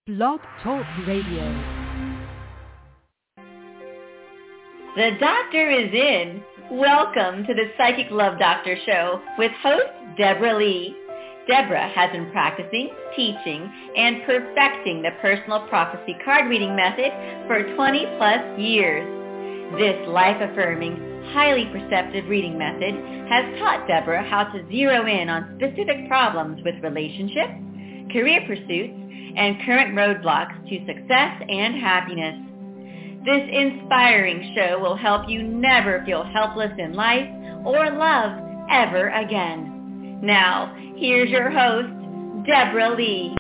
Blog Talk Radio. The doctor is in. Welcome to the Psychic Love Doctor Show with host Deborah Lee. Deborah has been practicing, teaching, and perfecting the personal prophecy card reading method for 20 plus years. This life-affirming, highly perceptive reading method has taught Deborah how to zero in on specific problems with relationships, career pursuits, and current roadblocks to success and happiness. This inspiring show will help you never feel helpless in life or love ever again. Now, here's your host, Deborah Lee.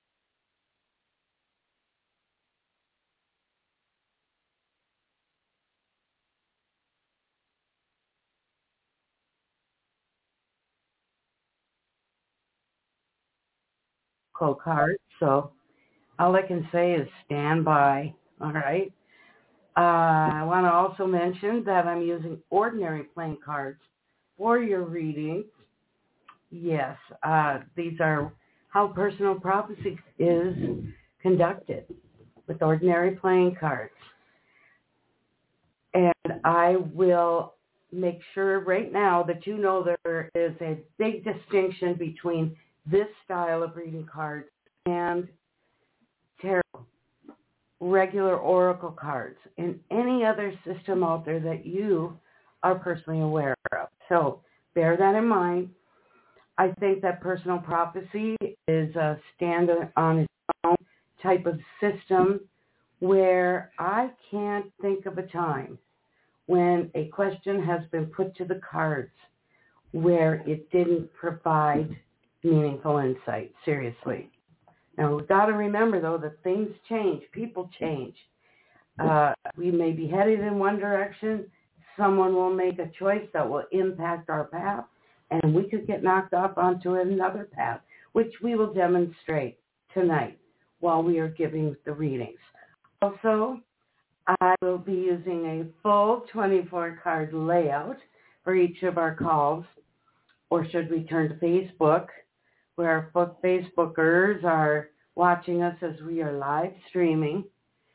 Card, so all I can say is stand by. All right. I want to also mention that I'm using ordinary playing cards for your readings. Yes, these are how personal prophecy is conducted with ordinary playing cards. And I will make sure right now that you know there is a big distinction between this style of reading cards and tarot, regular oracle cards, and any other system out there that you are personally aware of. So bear that in mind. I think that personal prophecy is a stand on its own type of system where I can't think of a time when a question has been put to the cards where it didn't provide meaningful insight, seriously. Now, we've got to remember, though, that things change. People change. We may be headed in one direction. Someone will make a choice that will impact our path, and we could get knocked off onto another path, which we will demonstrate tonight while we are giving the readings. Also, I will be using a full 24-card layout for each of our calls, or should we turn to Facebook, where our Facebookers are watching us as we are live streaming.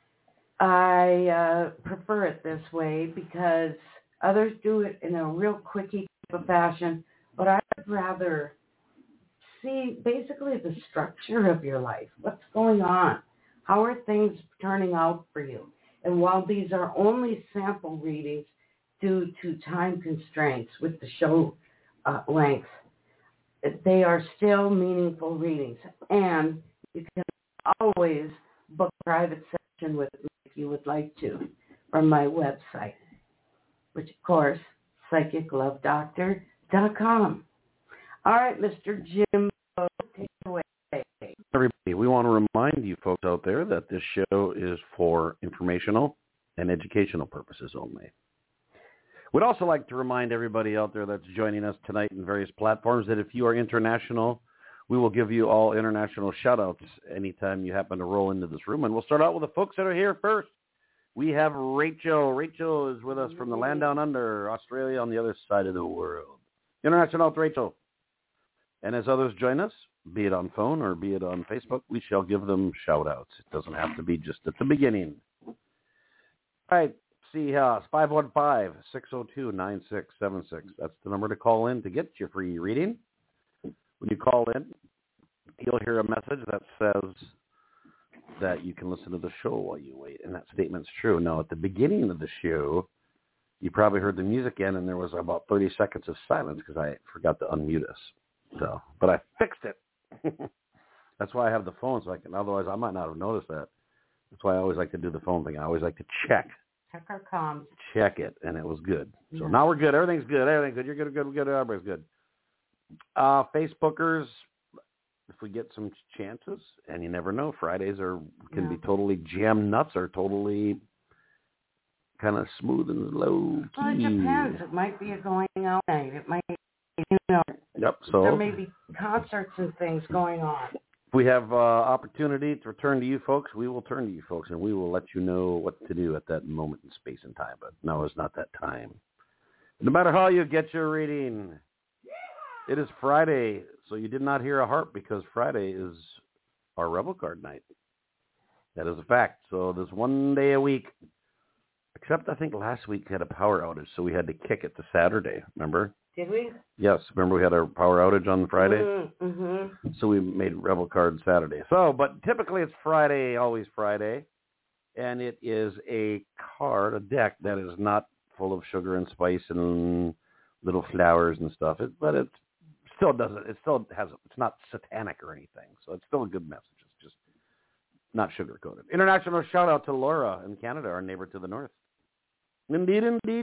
I prefer it this way because others do it in a real quickie type of fashion, but I'd rather see basically the structure of your life. What's going on? How are things turning out for you? And while these are only sample readings due to time constraints with the show length, they are still meaningful readings. And you can always book a private session with me if you would like to from my website, which, of course, psychiclovedoctor.com. All right, Mr. Jimbo, take it away. Everybody, we want to remind you folks out there that this show is for informational and educational purposes only. We'd also like to remind everybody out there that's joining us tonight in various platforms that if you are international, we will give you all international shout-outs anytime you happen to roll into this room. And we'll start out with the folks that are here first. We have Rachel. Rachel is with us from the land down under, Australia, on the other side of the world. International Rachel. And as others join us, be it on phone or be it on Facebook, we shall give them shout-outs. It doesn't have to be just at the beginning. All right. Seahawks, 515-602-9676. That's the number to call in to get your free reading. When you call in, you'll hear a message that says that you can listen to the show while you wait, and that statement's true. Now, at the beginning of the show, you probably heard the music end, and there was about 30 seconds of silence because I forgot to unmute us. So, but I fixed it. That's why I have the phone, so I can. Otherwise, I might not have noticed that. That's why I always like to do the phone thing. I always like to check. Check our comms. Check it, and it was good. So Yeah. now we're good. Everything's good. Everything's good. You're good. Good. Good. Everybody's good. Facebookers, if we get some chances, and you never know, Fridays can be totally jam nuts or totally kind of smooth and low key. Well, it depends. It might be a going out night. It might, Yep. So there may be concerts and things going on. If we have opportunity to return to you folks, we will turn to you folks, and we will let you know what to do at that moment in space and time. But no, it's not that time. No matter how you get your reading, it is Friday, so you did not hear a harp because Friday is our Rebel Card night. That is a fact. So there's 1 day a week, except I think last week had a power outage, so we had to kick it to Saturday. Remember? Did we? Yes. Remember we had a power outage on Friday? Mm-hmm. So we made Rebel Card Saturday. So, but typically it's Friday, always Friday. And it is a card, a deck that is not full of sugar and spice and little flowers and stuff. But it still doesn't. It still has. It's not satanic or anything. So it's still a good message. It's just not sugar coated. International shout out to Laura in Canada, our neighbor to the north. Indeed.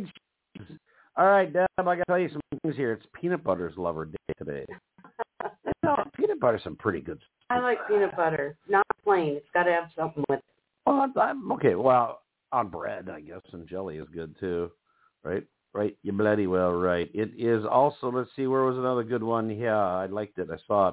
All right, Deb, I got to tell you some things here. It's Peanut Butter's Lover Day today. Peanut butter's some pretty good stuff. I like peanut butter, not plain. It's got to have something with it. Well, okay. Well, on bread, I guess, and jelly is good too, right? Right. You bloody well right. It is also. Let's see. Where was another good one? Yeah, I liked it. I saw it.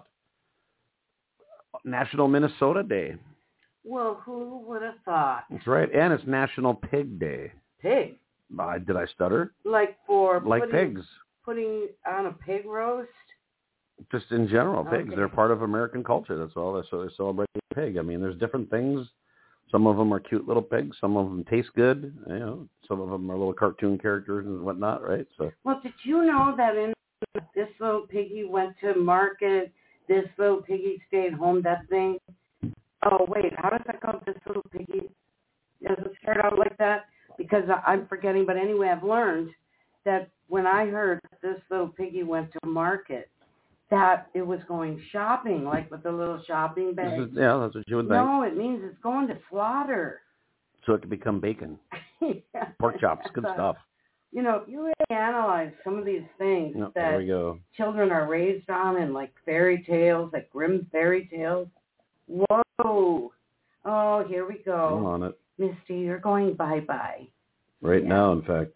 National Minnesota Day. Well, who would have thought? That's right, and it's National Pig Day. Pig. Did I stutter? Like pigs. Putting on a pig roast. Just in general, pigs. Okay. They're part of American culture. That's all. So they're celebrating pig. I mean, there's different things. Some of them are cute little pigs. Some of them taste good. You know, some of them are little cartoon characters and whatnot, right? So. Well, did you know that in This Little Piggy went to market, This Little Piggy stayed home, that thing? Oh, wait, how does that go, This Little Piggy? Does it start out like that? Because I'm forgetting, but anyway, I've learned that when I heard This Little Piggy went to market, that it was going shopping, like with the little shopping bag. Yeah, that's what you would think. No, it means it's going to slaughter. So it could become bacon. Yeah. Pork chops, good stuff. You know, if you really analyze some of these things There that we go. children are raised on, and like fairy tales, like Grimm fairy tales. Whoa. Oh, here we go. I'm on it. Misty, you're going bye-bye. Right now, in fact.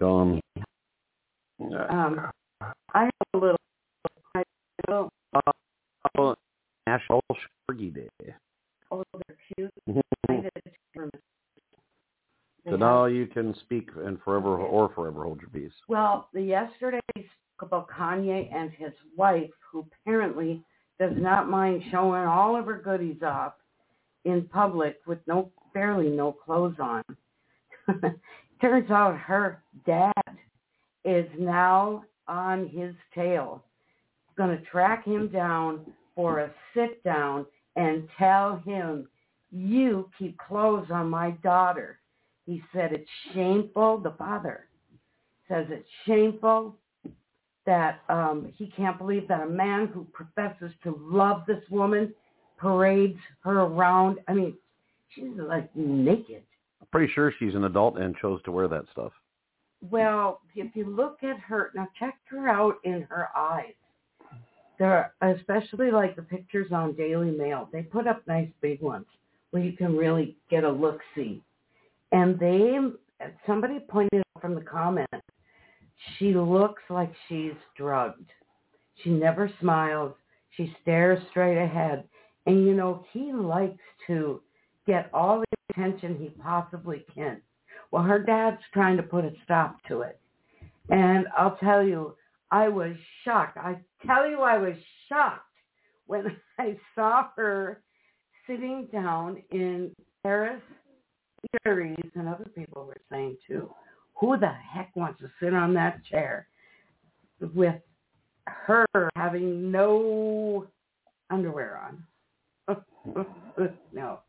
I have a little... National Shorgy Day. Oh, they're cute. So now you can speak and forever hold your peace. Well, yesterday we spoke about Kanye and his wife, who apparently does not mind showing all of her goodies off in public with barely no clothes on. Turns out her dad is now on his tail, going to track him down for a sit down and tell him, you keep clothes on my daughter. He said it's shameful. The father says it's shameful that he can't believe that a man who professes to love this woman parades her around. I mean, she's like naked. I'm pretty sure she's an adult and chose to wear that stuff. Well, if you look at her, now check her out in her eyes. They're, especially like the pictures on Daily Mail, they put up nice big ones where you can really get a look-see. And somebody pointed out from the comments, she looks like she's drugged. She never smiles. She stares straight ahead. And, you know, he likes to get all the attention he possibly can. Well, her dad's trying to put a stop to it. And I'll tell you, I was shocked. I was shocked when I saw her sitting down in Paris. Eateries, and other people were saying too, who the heck wants to sit on that chair with her having no underwear on? No.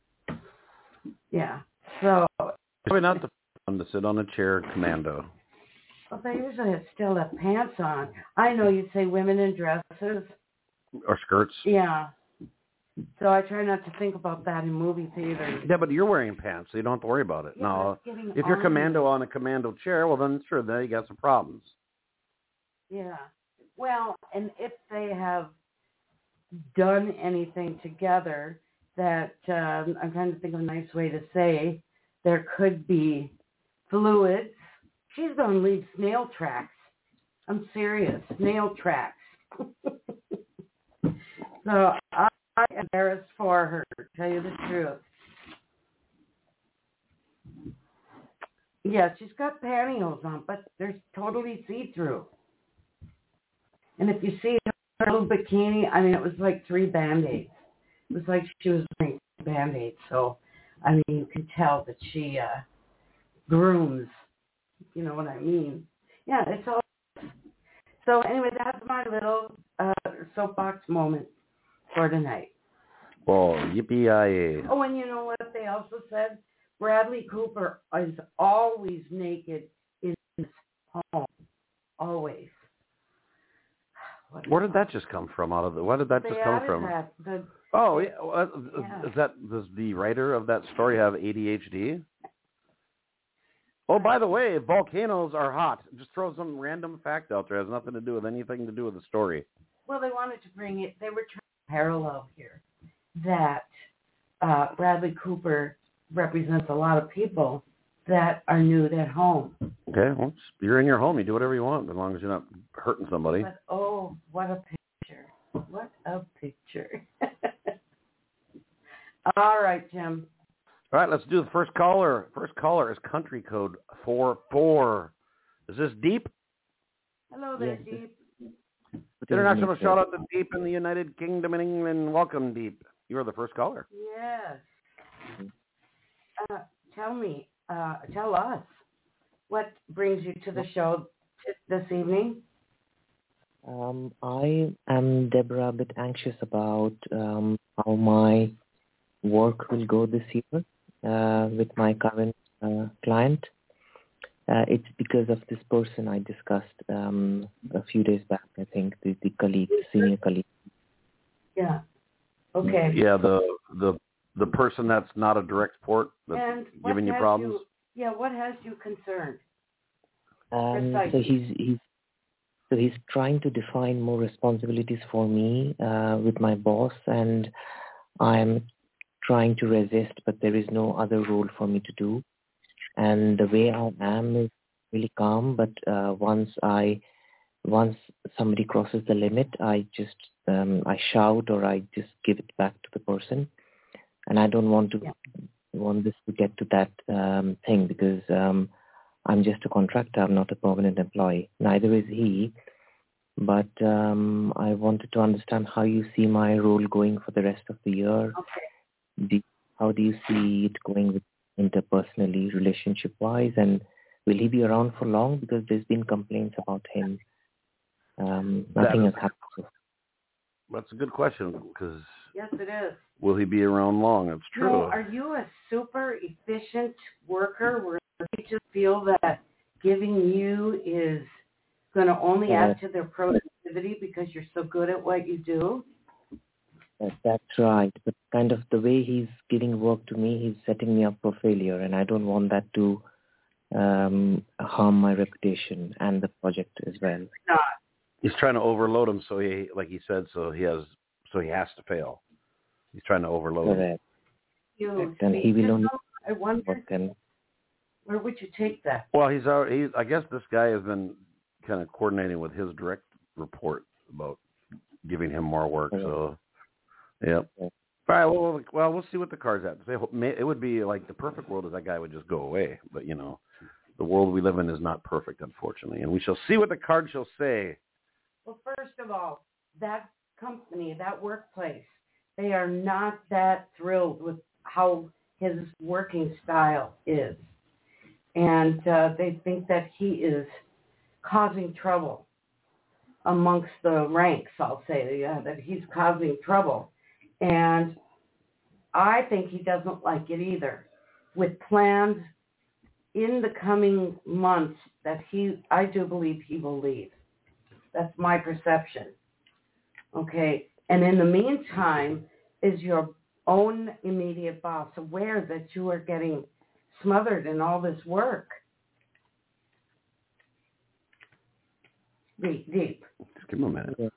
Yeah. So Probably not the fun to sit on a chair commando. Well, they usually still have pants on. I know you'd say women in dresses. Or skirts. Yeah. So I try not to think about that in movie theaters. Yeah, but you're wearing pants, so you don't have to worry about it. Yeah, no, if you're commando on a commando chair, well, then sure, then you got some problems. Yeah. Well, and if they have done anything together that, I'm trying to think of a nice way to say, there could be fluids. She's going to leave snail tracks. I'm serious. Snail tracks. So I'm embarrassed for her, to tell you the truth. Yeah, she's got pantyhose on, but they're totally see-through. And if you see her little bikini, I mean, it was like 3 Band-Aids. It was like she was wearing Band-Aids. So I mean, you can tell that she grooms. You know what I mean? Yeah, it's all. So anyway, that's my little soapbox moment for tonight. Well, yippee-yi-yay. Oh, and you know what they also said? Bradley Cooper is always naked in his home. Always. Where did that just come from? Where did that just come from? Does the writer of that story have ADHD? Oh, by the way, volcanoes are hot. Just throw some random fact out there. It has nothing to do with anything to do with the story. Well, they wanted to bring it. They were trying to parallel here that Bradley Cooper represents a lot of people that are nude at home. Okay, well, you're in your home. You do whatever you want as long as you're not hurting somebody. But, oh, what a picture. What a picture. All right, Jim. All right, let's do the first caller. First caller is country code 44. Is this Deep? Hello there, Deep. International shout out to Deep in the United Kingdom and England. Welcome, Deep. You are the first caller. Yes. Tell us, what brings you to the show this evening? I am, Deborah, a bit anxious about how my work will go this year with my current client. It's because of this person I discussed a few days back, I think, the colleague, senior colleague. Yeah. Okay. Yeah, the person that's not a direct report that's giving you problems. What has you concerned? So he's trying to define more responsibilities for me with my boss, and I'm trying to resist, but there is no other role for me to do. And the way I am is really calm, but once somebody crosses the limit, I just I shout or I just give it back to the person, and I don't want this to get to that thing because I'm just a contractor. I'm not a permanent employee. Neither is he. But I wanted to understand how you see my role going for the rest of the year. Okay. How do you see it going with interpersonally, relationship-wise, and will he be around for long? Because there's been complaints about him. Nothing has happened. That's a good question because yes, it is. Will he be around long? It's true. No, are you a super efficient worker where they just feel that giving you is going to only add to their productivity because you're so good at what you do? That's right. But kind of the way he's giving work to me, he's setting me up for failure, and I don't want that to harm my reputation and the project as well. He's trying to overload him, so he has to fail. He's trying to overload him. And he will only. I wonder. Where would you take that? Well, I guess this guy has been kind of coordinating with his direct report about giving him more work. So, yeah. All right. Well, we'll see what the card's at. It would be like the perfect world is that guy would just go away. But, the world we live in is not perfect, unfortunately. And we shall see what the card shall say. Well, first of all, that company, that workplace, they are not that thrilled with how his working style is. And they think that he is causing trouble amongst the ranks, I'll say, that he's causing trouble. And I think he doesn't like it either. With plans in the coming months that I do believe he will leave. That's my perception. Okay. And in the meantime, is your own immediate boss aware that you are getting smothered in all this work? Deep. Just give him a minute.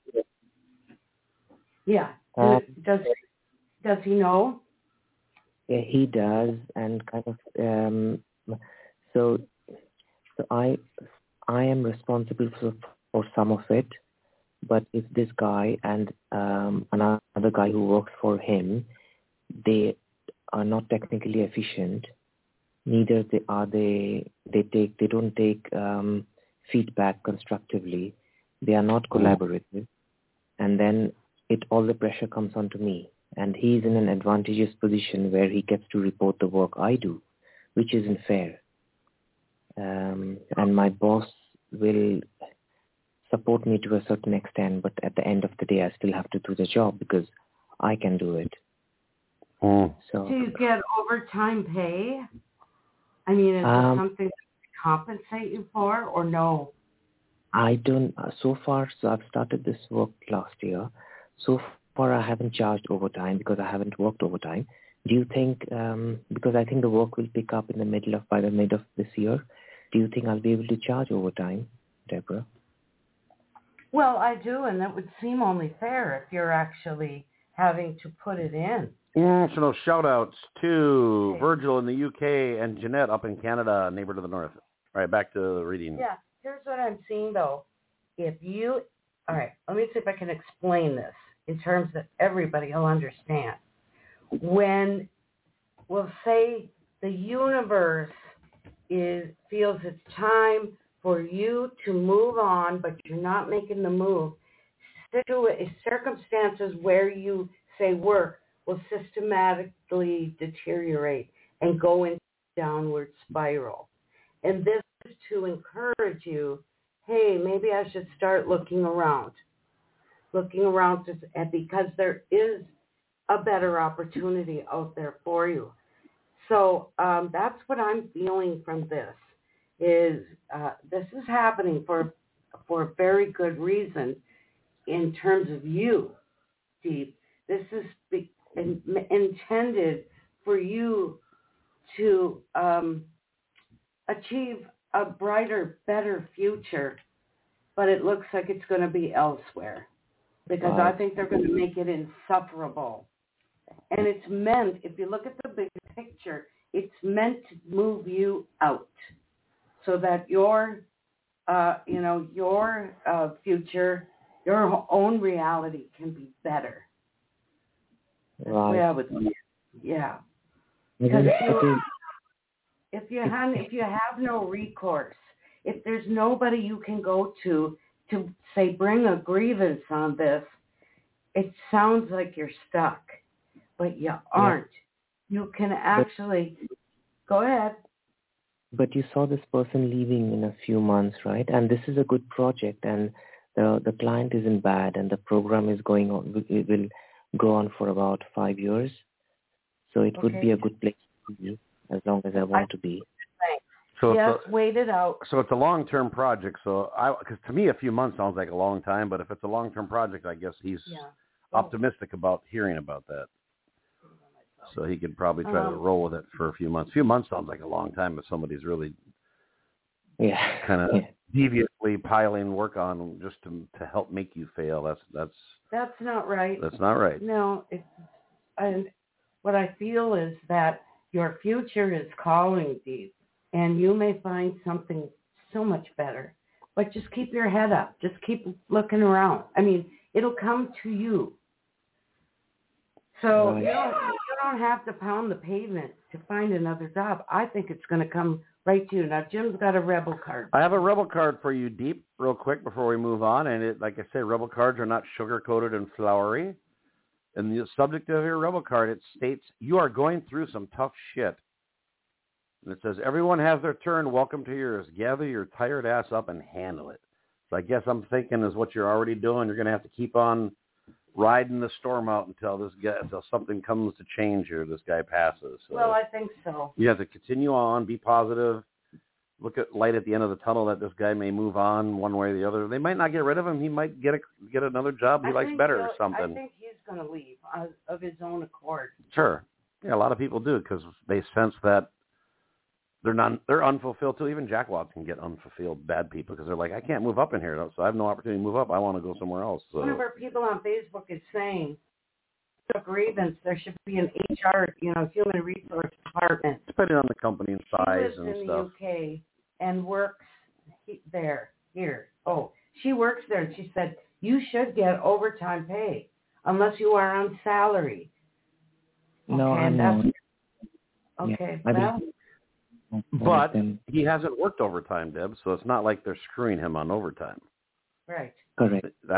Yeah. Does he know? Yeah, he does, and kind of. So I am responsible for some of it, but if this guy and another guy who works for him, they are not technically efficient. Neither they don't take feedback constructively. They are not collaborative, and then all the pressure comes onto me, and he's in an advantageous position where he gets to report the work I do, which isn't fair. And my boss will support me to a certain extent, but at the end of the day, I still have to do the job because I can do it. So, do you get overtime pay? I mean, is it something to compensate you for, or no? I don't, so far, so I've started this work last year. So far, I haven't charged overtime because I haven't worked overtime. Do you think, because I think the work will pick up by the mid of this year, do you think I'll be able to charge overtime, Deborah? Well, I do, and that would seem only fair if you're actually having to put it in. National shout-outs to Virgil in the UK and Jeanette up in Canada, neighbor to the north. All right, back to the reading. Yeah, here's what I'm seeing, though. All right, let me see if I can explain this in terms that everybody will understand. When we'll say the universe feels it's time for you to move on, but you're not making the move, circumstances where you say work will systematically deteriorate and go into a downward spiral. And this is to encourage you, hey, maybe I should start looking around because there is a better opportunity out there for you. So that's what I'm feeling from this, is this is happening for a very good reason in terms of you, Deep. This is intended for you to achieve a brighter, better future, but it looks like it's going to be elsewhere because I think they're going to make it insufferable. And it's meant, if you look at the big picture, it's meant to move you out so that your future, your own reality can be better. That's the way I would see it. Yeah. Because if you have no recourse, if there's nobody you can go to say bring a grievance on this, it sounds like you're stuck, but you aren't. Yeah. You can actually go ahead. But you saw this person leaving in a few months, right? And this is a good project, and the client isn't bad, and the program is going on. It will go on for about 5 years, so it would be a good place for you as long as I want to be. So yes, wait it out. So it's a long-term project. So because to me, a few months sounds like a long time, but if it's a long-term project, I guess he's optimistic about hearing about that. So he could probably try to roll with it for a few months. A few months sounds like a long time if somebody's really kind of deviously piling work on just to help make you fail. That's not right. That's not right. No, and what I feel is that your future is calling, Deep, and you may find something so much better. But just keep your head up. Just keep looking around. I mean, it'll come to you. So you don't have to pound the pavement to find another job. I think it's going to come right to you. Now, Jim's got a Rebel card. I have a Rebel card for you, Deep, real quick before we move on. And like I say, Rebel cards are not sugar-coated and flowery. And the subject of your Rebel card, it states, you are going through some tough shit. And it says, everyone has their turn. Welcome to yours. Gather your tired ass up and handle it. So I guess I'm thinking is what you're already doing. You're going to have to keep on riding the storm out until something comes to change here. This guy passes. So well, I think so. You have to continue on, be positive, look at light at the end of the tunnel that this guy may move on one way or the other. They might not get rid of him. He might get another job he likes better or something. I think he's going to leave of his own accord. Sure. Yeah, a lot of people do because they sense that they're unfulfilled too. Even jackwads can get unfulfilled bad people because they're like, I can't move up in here, so I have no opportunity to move up. I want to go somewhere else. So. One of our people on Facebook is saying, a grievance, there should be an HR, human resource department. Depending on the company and size and stuff. She lives in the UK and works here. Oh, she works there, and she said, you should get overtime pay unless you are on salary. No, I'm not. Okay, But he hasn't worked overtime, Deb, so it's not like they're screwing him on overtime. Right. Correct.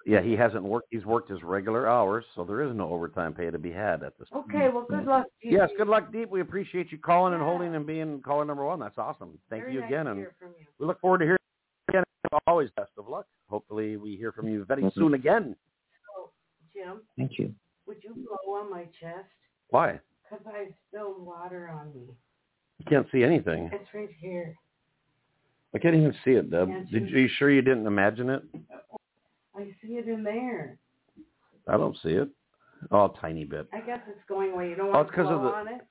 Yeah, he hasn't worked. He's worked his regular hours, so there is no overtime pay to be had at this. Okay, well, good luck to you. Yes, good luck, Deep. We appreciate you calling and holding and being caller number one. That's awesome. Thank Very you nice again, to and hear from you. we look forward to hearing you again. Always best of luck. Hopefully, we hear from you very soon again. So, Jim, Thank you. would you blow on my chest? Why? Because I spilled water on me. You can't see anything. It's right here. I can't even see it, Deb. Can't Are you sure you didn't imagine it? I see it in there. I don't see it. Oh, a tiny bit. I guess it's going away. You don't want to blow on it?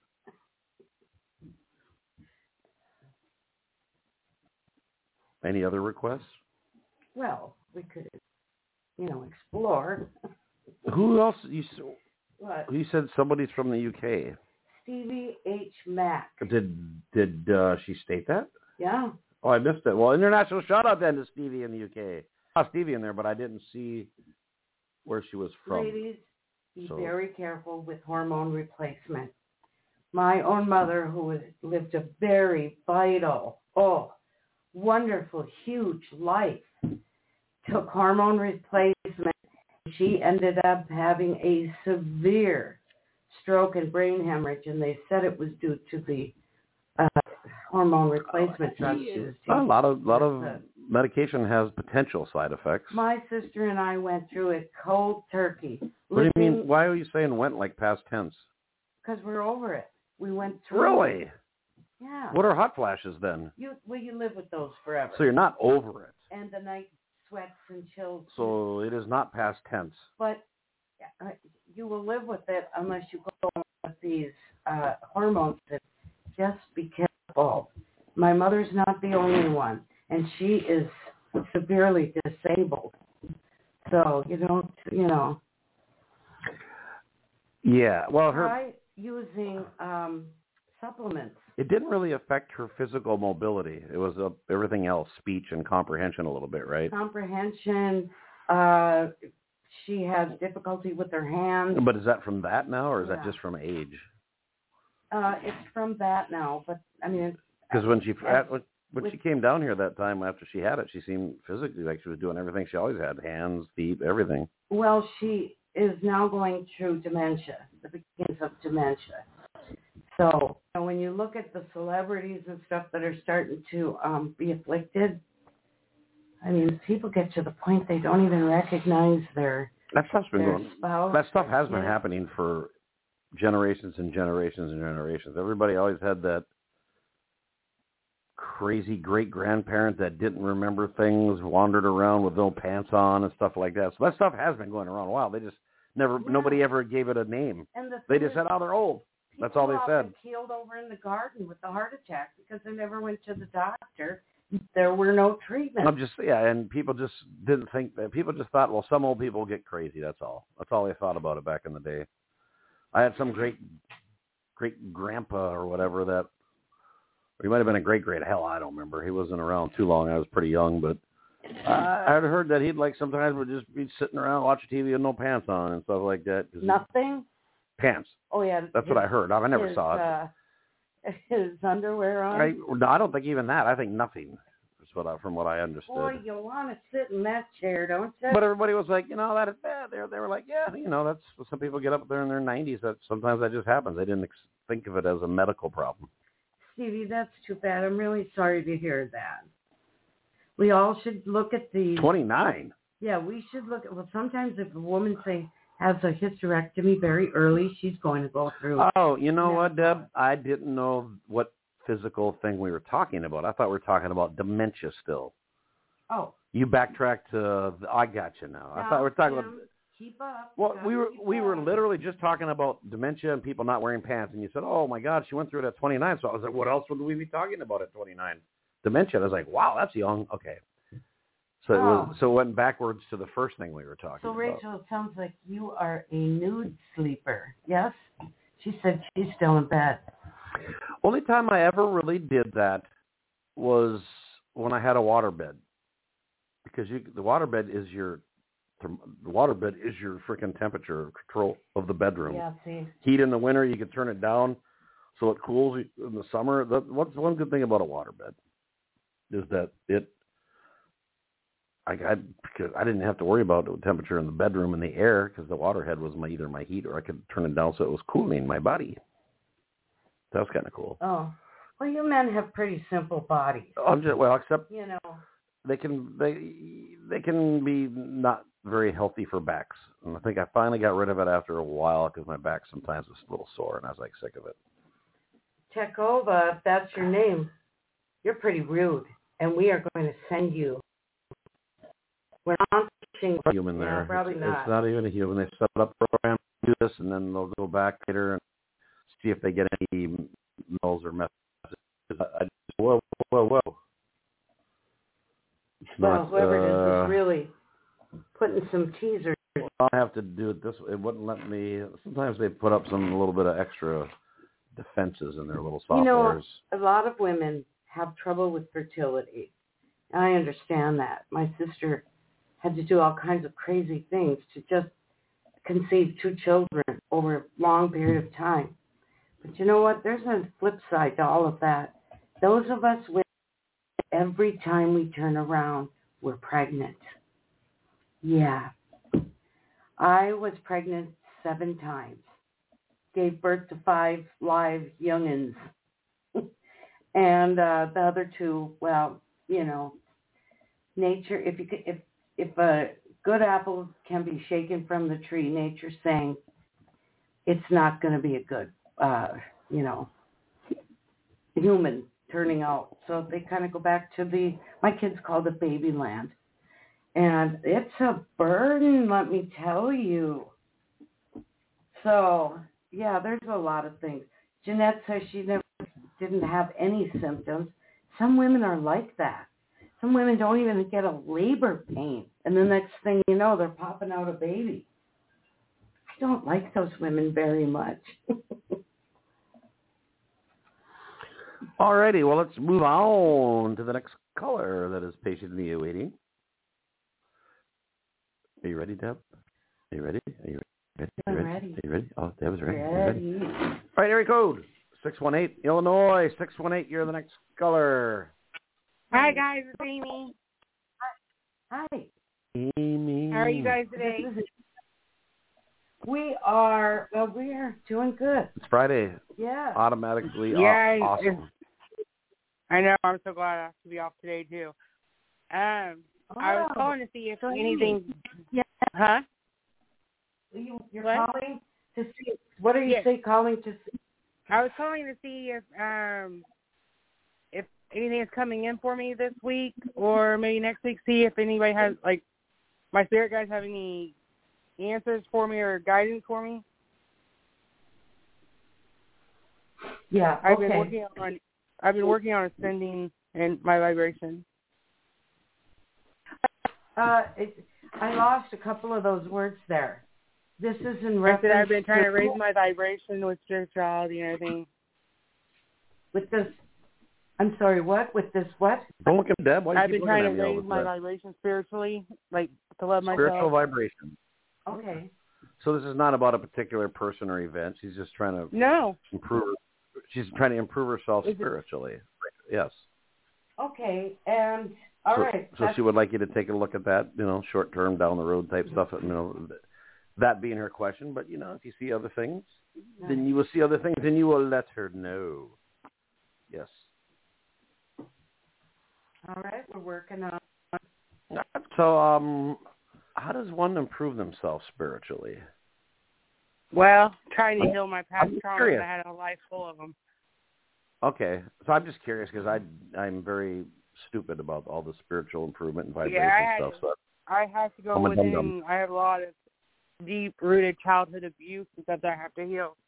Any other requests? Well, we could, explore. Who else? What? You said somebody's from the UK. Stevie H. Mack. Did she state that? Yeah. Oh, I missed it. Well, international shout out then to Stevie in the UK. I saw Stevie in there, but I didn't see where she was from. Ladies, be very careful with hormone replacement. My own mother, who lived a very vital, wonderful, huge life, took hormone replacement. She ended up having a severe stroke and brain hemorrhage, and they said it was due to the hormone replacement drugs she was taking. A lot of medication has potential side effects. My sister and I went through it cold turkey. What do you mean? Why are you saying went like past tense? Because we're over it. We went through Really? it. Yeah. What are hot flashes then? You live with those forever. So you're not over it. And the night sweats and chills. So it is not past tense. But you will live with it unless you go on with these hormones. Just be careful. My mother's not the only one, and she is severely disabled. So you don't, Yeah, well, try using supplements. It didn't really affect her physical mobility. It was everything else, speech and comprehension a little bit, right? Comprehension. She has difficulty with her hands. But is that from that now, or is that just from age? It's from that now, but I mean, because when she came down here that time after she had it, she seemed physically like she was doing everything she always had: hands, feet, everything. Well, she is now going through dementia, the beginnings of dementia. So when you look at the celebrities and stuff that are starting to be afflicted, I mean, people get to the point they don't even recognize their spouse. That stuff has been happening for generations and generations and generations. Everybody always had that crazy great-grandparent that didn't remember things, wandered around with no pants on and stuff like that. So that stuff has been going around a while. They just nobody ever gave it a name. And they just said, oh, they're old. That's all they said. People keeled over in the garden with a heart attack because they never went to the doctor. There were no treatments. And people just didn't think that. People just thought, well, some old people get crazy. That's all. That's all they thought about it back in the day. I had some great grandpa or whatever that, or he might have been a great hell, I don't remember. He wasn't around too long. I was pretty young, but I had heard that he'd sometimes would just be sitting around watching TV with no pants on and stuff like that. Nothing? Pants. Oh, yeah. That's what I heard. I never saw it. His underwear on? I don't think even that. I think nothing. From what I understood. Boy, you want to sit in that chair, don't you? But everybody was like, that is bad. They were like, that's some people get up there in their 90s. Sometimes that just happens. They didn't think of it as a medical problem. Stevie, that's too bad. I'm really sorry to hear that. We all should look at the 29. Yeah, we should look at. Well, sometimes if a woman has a hysterectomy very early, she's going to go through. Oh, you know what, Deb? I didn't know what physical thing we were talking about. I thought we were talking about dementia still. Oh. You backtracked to I got you now. I thought we were talking about. Keep up. Well, we were literally just talking about dementia and people not wearing pants, and you said, "Oh my God, she went through it at 29." So I was like, "What else would we be talking about at 29?" Dementia. I was like, "Wow, that's young." Okay. So it went backwards to the first thing we were talking about. So Rachel, it sounds like you are a nude sleeper. Yes? She said she's still in bed. Only time I ever really did that was when I had a waterbed, because the waterbed is your freaking temperature control of the bedroom. Yeah, see. Heat in the winter, you can turn it down so it cools in the summer. What's one good thing about a waterbed is that it because I didn't have to worry about the temperature in the bedroom and the air because the water head was either my heat or I could turn it down so it was cooling my body. That was kind of cool. Oh, well, you men have pretty simple bodies. Except you know. They can be not very healthy for backs. And I think I finally got rid of it after a while because my back sometimes was a little sore and I was like sick of it. Tekova, if that's your name, you're pretty rude, and we are going to send you. We're not pushing human there. Yeah, probably not. It's not even a human. They set up a program to do this, and then they'll go back later and see if they get any emails or messages. Whoa. Well, whoever it is really putting some teasers. I'll have to do it this way. It wouldn't let me. Sometimes they put up a little bit of extra defenses in their little softwares. You know, a lot of women have trouble with fertility. I understand that. My sister had to do all kinds of crazy things to just conceive 2 children over a long period of time. But you know what? There's a flip side to all of that. Those of us women, every time we turn around, we're pregnant. Yeah. I was pregnant 7 times. Gave birth to 5 live youngins. And the other 2, well, you know, nature, if a good apple can be shaken from the tree, nature's saying it's not going to be a good, human turning out. So they kind of go back to my kids called it baby land. And it's a burden, let me tell you. So, yeah, there's a lot of things. Jeanette says she didn't have any symptoms. Some women are like that. Some women don't even get a labor pain. And the next thing you know, they're popping out a baby. I don't like those women very much. All righty, well, let's move on to the next caller that is patiently awaiting. Are you ready, Deb? Are you ready? I'm ready. Are you ready? Oh, Deb is ready. Ready. All right, area code 618, Illinois. 618, you're the next caller. Hi, guys. It's Amy. Hi. Amy. How are you guys today? We are doing good. It's Friday. Yeah. Automatically awesome. I know. I'm so glad I have to be off today, too. I was calling to see if anything... Yeah. Huh? You're what? calling to see... What are you calling to see? I was calling to see if anything is coming in for me this week or maybe next week, see if anybody has, like, my spirit guides have any answers for me or guidance for me. Yeah, I've been working on ascending in my vibration. I lost a couple of those words there. This is in reference I've been trying to raise my vibration with spirituality and everything. With this, I'm sorry, what? With this what? Don't look at Deb. I've been trying to raise my vibration spiritually, like to love myself. Spiritual vibration. Okay. So this is not about a particular person or event. She's just trying to improve. She's trying to improve herself spiritually. Yes. Okay, and all right. So she would like you to take a look at that, short term, down the road type stuff. That being her question. But if you see other things, then you will see other things, and you will let her know. Yes. All right, we're working on. So, how does one improve themselves spiritually? Well, trying to heal my past traumas. I had a life full of them. Okay, so I'm just curious because I'm very stupid about all the spiritual improvement and vibration stuff. So I have to go within. I have a lot of deep-rooted childhood abuse and stuff that I have to heal.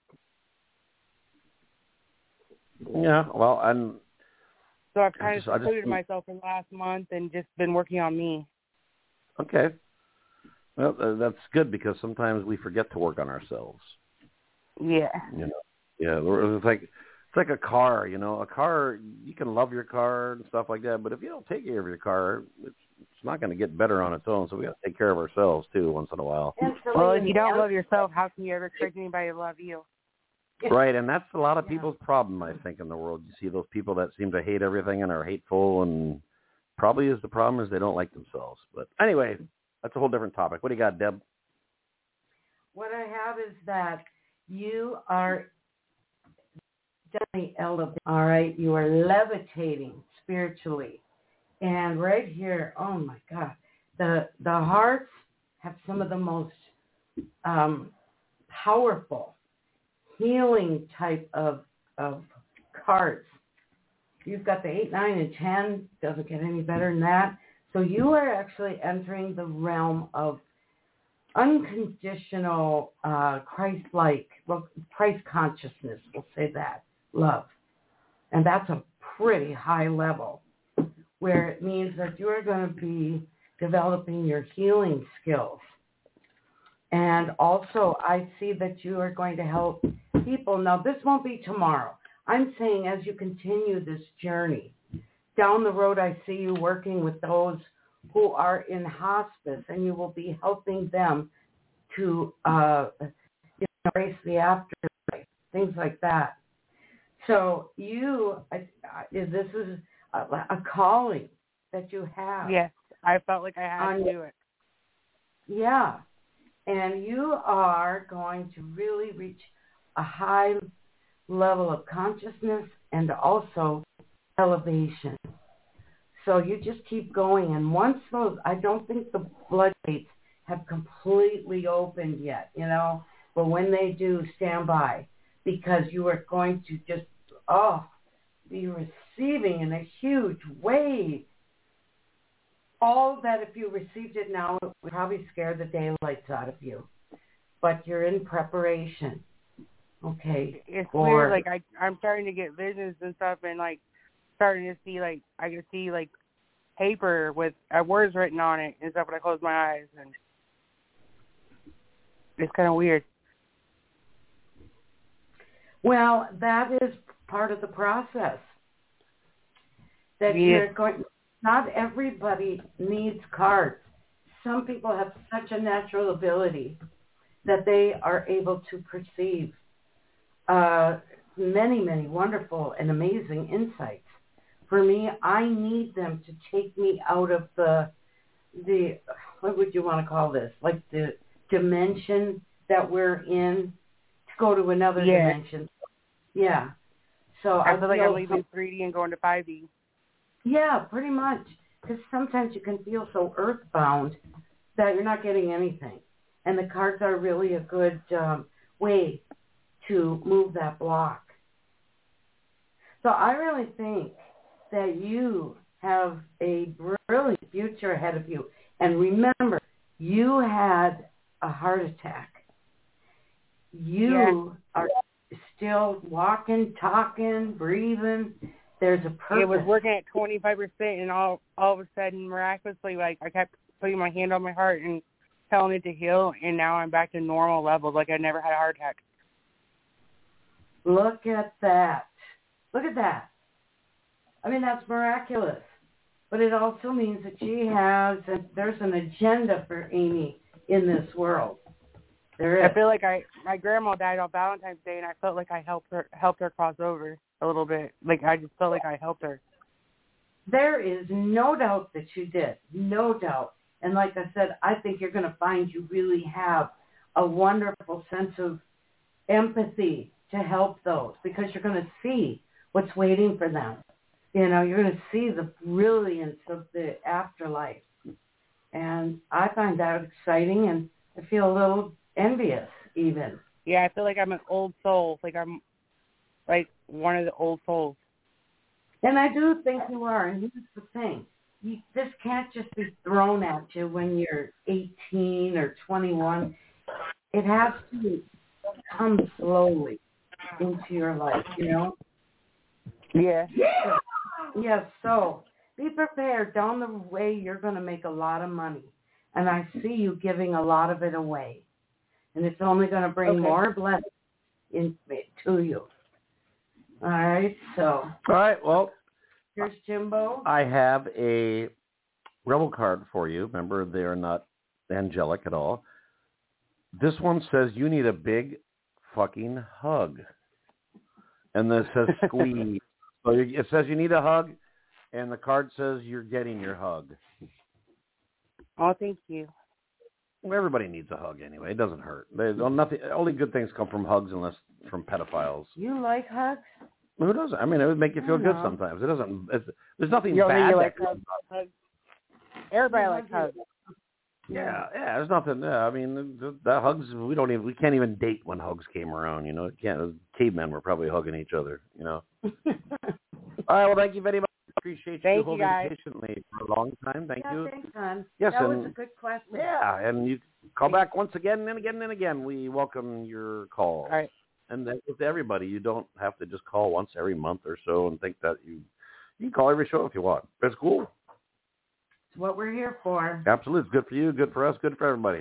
Yeah, well, so I've kind of secluded myself for the last month and just been working on me. Okay. Well, that's good because sometimes we forget to work on ourselves. Yeah. Yeah. It's like a car. A car, you can love your car and stuff like that, but if you don't take care of your car, it's not going to get better on its own. So we got to take care of ourselves too once in a while. Well, if you don't love yourself, how can you ever expect anybody to love you? Right, and that's a lot of people's problem, I think, in the world. You see those people that seem to hate everything and are hateful and probably is the problem is they don't like themselves. But anyway, that's a whole different topic. What do you got, Deb? What I have is that you are definitely elevating, all right? You are levitating spiritually. And right here, oh my God, the hearts have some of the most powerful healing type of cards. You've got the 8, 9, and 10. Doesn't get any better than that. So you are actually entering the realm of unconditional Christ-like, well, Christ consciousness, we'll say that, love. And that's a pretty high level, where it means that you are going to be developing your healing skills. And also, I see that you are going to help people. Now, this won't be tomorrow. I'm saying as you continue this journey, down the road, I see you working with those who are in hospice, and you will be helping them to embrace the afterlife, things like that. So this is a calling that you have. Yes, I felt like I had to do it. Yeah, and you are going to really reach a high level of consciousness and also elevation. So you just keep going, and once those, I don't think the floodgates have completely opened yet, but when they do, stand by, because you are going to just, be receiving in a huge wave. All that if you received it now, it would probably scare the daylights out of you, but you're in preparation. Okay. It's weird, like I'm starting to get visions and stuff, and like starting to see, like I can see like paper with words written on it and stuff when I close my eyes, and it's kind of weird. Well, that is part of the process. That you're going. Not everybody needs cards. Some people have such a natural ability that they are able to perceive many, many wonderful and amazing insights. For me, I need them to take me out of the what would you want to call this? Like the dimension that we're in, to go to another dimension. Yeah. So I feel like I'm leaving 3D and going to 5D. Yeah, pretty much. Because sometimes you can feel so earthbound that you're not getting anything. And the cards are really a good way to move that block. So I really think that you have a brilliant future ahead of you. And remember, you had a heart attack. You are still walking, talking, breathing. There's a purpose. It was working at 25%, and all of a sudden, miraculously, like I kept putting my hand on my heart and telling it to heal, and now I'm back to normal levels, like I never had a heart attack. Look at that. Look at that. I mean, that's miraculous. But it also means that there's an agenda for Amy in this world. There is. I feel like my grandma died on Valentine's Day, and I felt like I helped her cross over a little bit. Like I just felt like I helped her. There is no doubt that you did. No doubt. And like I said, I think you're going to find you really have a wonderful sense of empathy to help those, because you're going to see what's waiting for them. You're going to see the brilliance of the afterlife. And I find that exciting, and I feel a little envious even. Yeah, I feel like I'm an old soul. Like I'm like one of the old souls. And I do think you are. And here's the thing. This can't just be thrown at you when you're 18 or 21. It has to come slowly into your life, Yeah. Yes, so be prepared. Down the way, you're going to make a lot of money. And I see you giving a lot of it away. And it's only going to bring more blessings to you. All right, so. All right, well. Here's Jimbo. I have a Rebel card for you. Remember, they're not angelic at all. This one says you need a big fucking hug. And this says squeeze. So it says you need a hug. And the card says you're getting your hug. Oh, thank you. Well, everybody needs a hug anyway. It doesn't hurt. Nothing. Only good things come from hugs, unless from pedophiles. You like hugs? Who doesn't? I mean, it would make you feel good sometimes. It doesn't. There's nothing bad. Like hugs. Everybody likes hugs. Yeah. There's nothing. I mean, the hugs. We can't even date when hugs came around. You know, it can't. Cavemen were probably hugging each other. You know. All right. Well, thank you very much. Appreciate you holding patiently for a long time. Thank you. Thanks, hon. Yes, that was a good question. Yeah, and you call back once again and again and again. We welcome your calls. All right. And then with everybody, you don't have to just call once every month or so and think that you can call every show if you want. That's cool. It's what we're here for. Absolutely. It's good for you, good for us, good for everybody.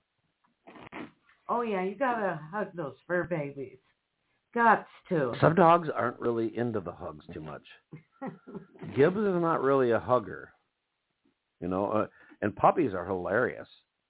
Oh, yeah, you got to hug those fur babies. Got to. Some dogs aren't really into the hugs too much. Gibbs is not really a hugger, you know, and puppies are hilarious.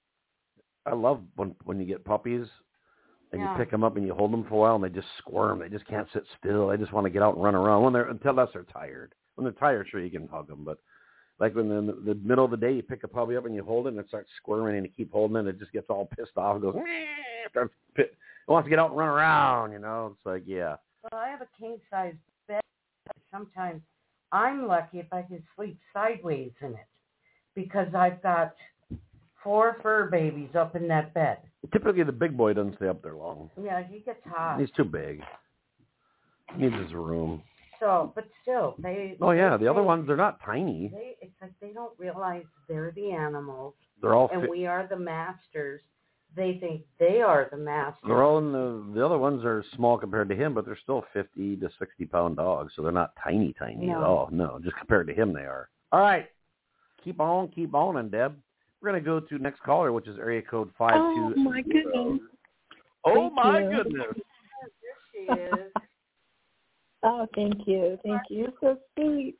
I love when you get puppies and you pick them up and you hold them for a while and they just squirm. They just can't sit still. They just want to get out and run around until they're tired. When they're tired, sure, you can hug them, but like when in the middle of the day you pick a puppy up and you hold it and it starts squirming and you keep holding it and it just gets all pissed off and goes, it wants to get out and run around, you know. It's like, yeah. Well, I have a king-size bed. Sometimes I'm lucky if I can sleep sideways in it because I've got 4 fur babies up in that bed. Typically, the big boy doesn't stay up there long. Yeah, he gets hot. He's too big. He needs his room. So, but still, they... Oh, yeah, the other ones, they're not tiny. It's like they don't realize they're the animals. They're all... And we are the masters. They think they are the masters. They're all in the other ones are small compared to him, but they're still 50 to 60-pound dogs, so they're not tiny at all. No, just compared to him, they are. All right. Keep on, and Deb. We're going to go to next caller, which is area code 520. Oh, my goodness. Oh, my goodness. There she is. Oh, thank you. Thank you. You're so sweet.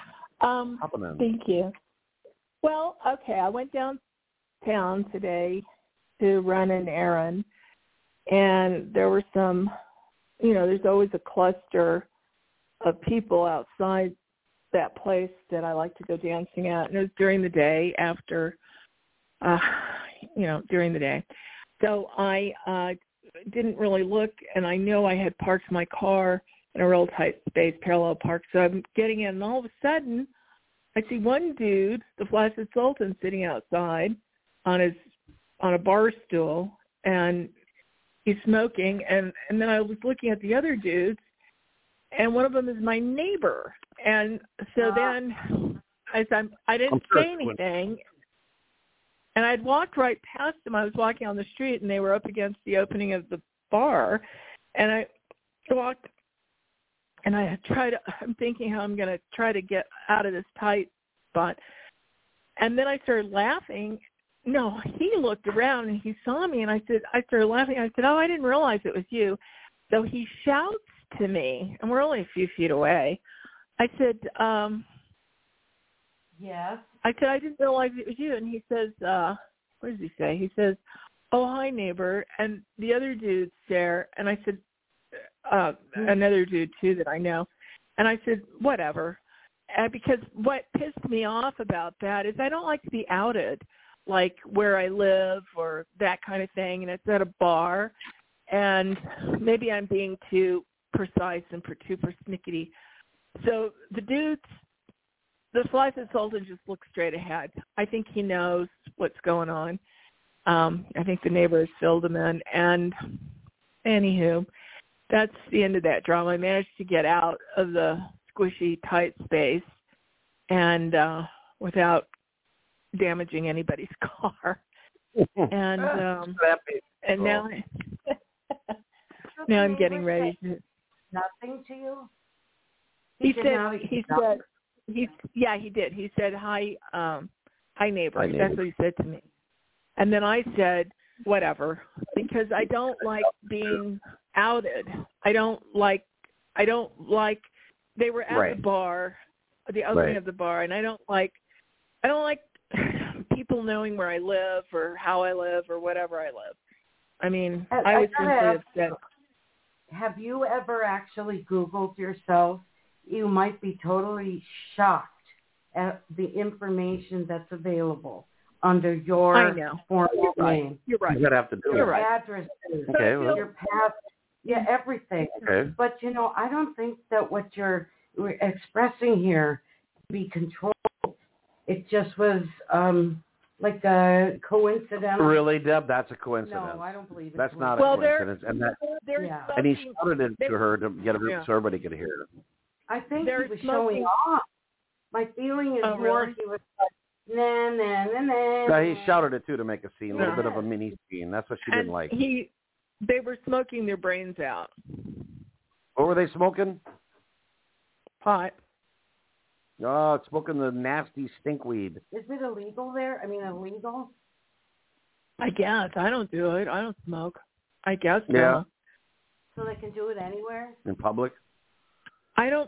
Thank you. Well, okay, I went downtown today to run an errand, and there were some, there's always a cluster of people outside that place that I like to go dancing at, and it was during the day after, during the day. So I didn't really look, and I know I had parked my car in a real tight space, parallel park, so I'm getting in, and all of a sudden, I see one dude, the Flaccid Sultan, sitting outside on a bar stool, and he's smoking, and then I was looking at the other dudes, and one of them is my neighbor. And so then I didn't say anything, and I'd walked right past them. I was walking on the street, and they were up against the opening of the bar, and I walked, and I'm thinking how I'm going to try to get out of this tight spot. And then I started laughing. No, he looked around and he saw me, and I started laughing. I said, "Oh, I didn't realize it was you." So he shouts to me, and we're only a few feet away. I said, yes. I said, "I didn't realize it was you." And he says, what does he say? He says, "Oh, hi, neighbor." And the other dude's there. And I said, another dude, too, that I know. And I said, whatever. Because what pissed me off about that is I don't like to be outed, like where I live or that kind of thing, and it's at a bar. And maybe I'm being too precise and too persnickety. So the dudes, the Flaccid Sultan just looks straight ahead. I think he knows what's going on. I think the neighbor has filled him in. And anywho, that's the end of that drama. I managed to get out of the squishy, tight space and without damaging anybody's car. And now I'm getting ready to. Nothing to you? He did. He said, hi neighbor. Hi, neighbor. That's what he said to me. And then I said, whatever, because I don't like being outed. I don't like they were at the bar, the opening of the bar, and I don't like people knowing where I live or how I live or whatever I live. I mean, I was simply upset. Have you ever actually Googled yourself? You might be totally shocked at the information that's available under your I know. formal name. You're right. You're gonna have to do Your it. addresses, Okay. Well, your past, everything. okay. But, I don't think that what you're expressing here be controlled. It just was like a coincidental. Really, Deb? That's a coincidence. No, I don't believe it. That's not a Well, coincidence. Yeah. And he shouted it to her to get it so everybody could hear it. I think They're he was smoking. showing off. My feeling is more really? he was like, nah, nah, nah, nah. Yeah, he shouted it too to make a scene, a little Yeah. bit of a mini scene. That's what she And didn't like. they were smoking their brains out. What were they smoking? Pot. Oh, smoking the nasty stinkweed. Is it illegal there? I mean, illegal? I guess. I don't do it. I don't smoke. I guess Yeah. so. So they can do it anywhere? In public? I don't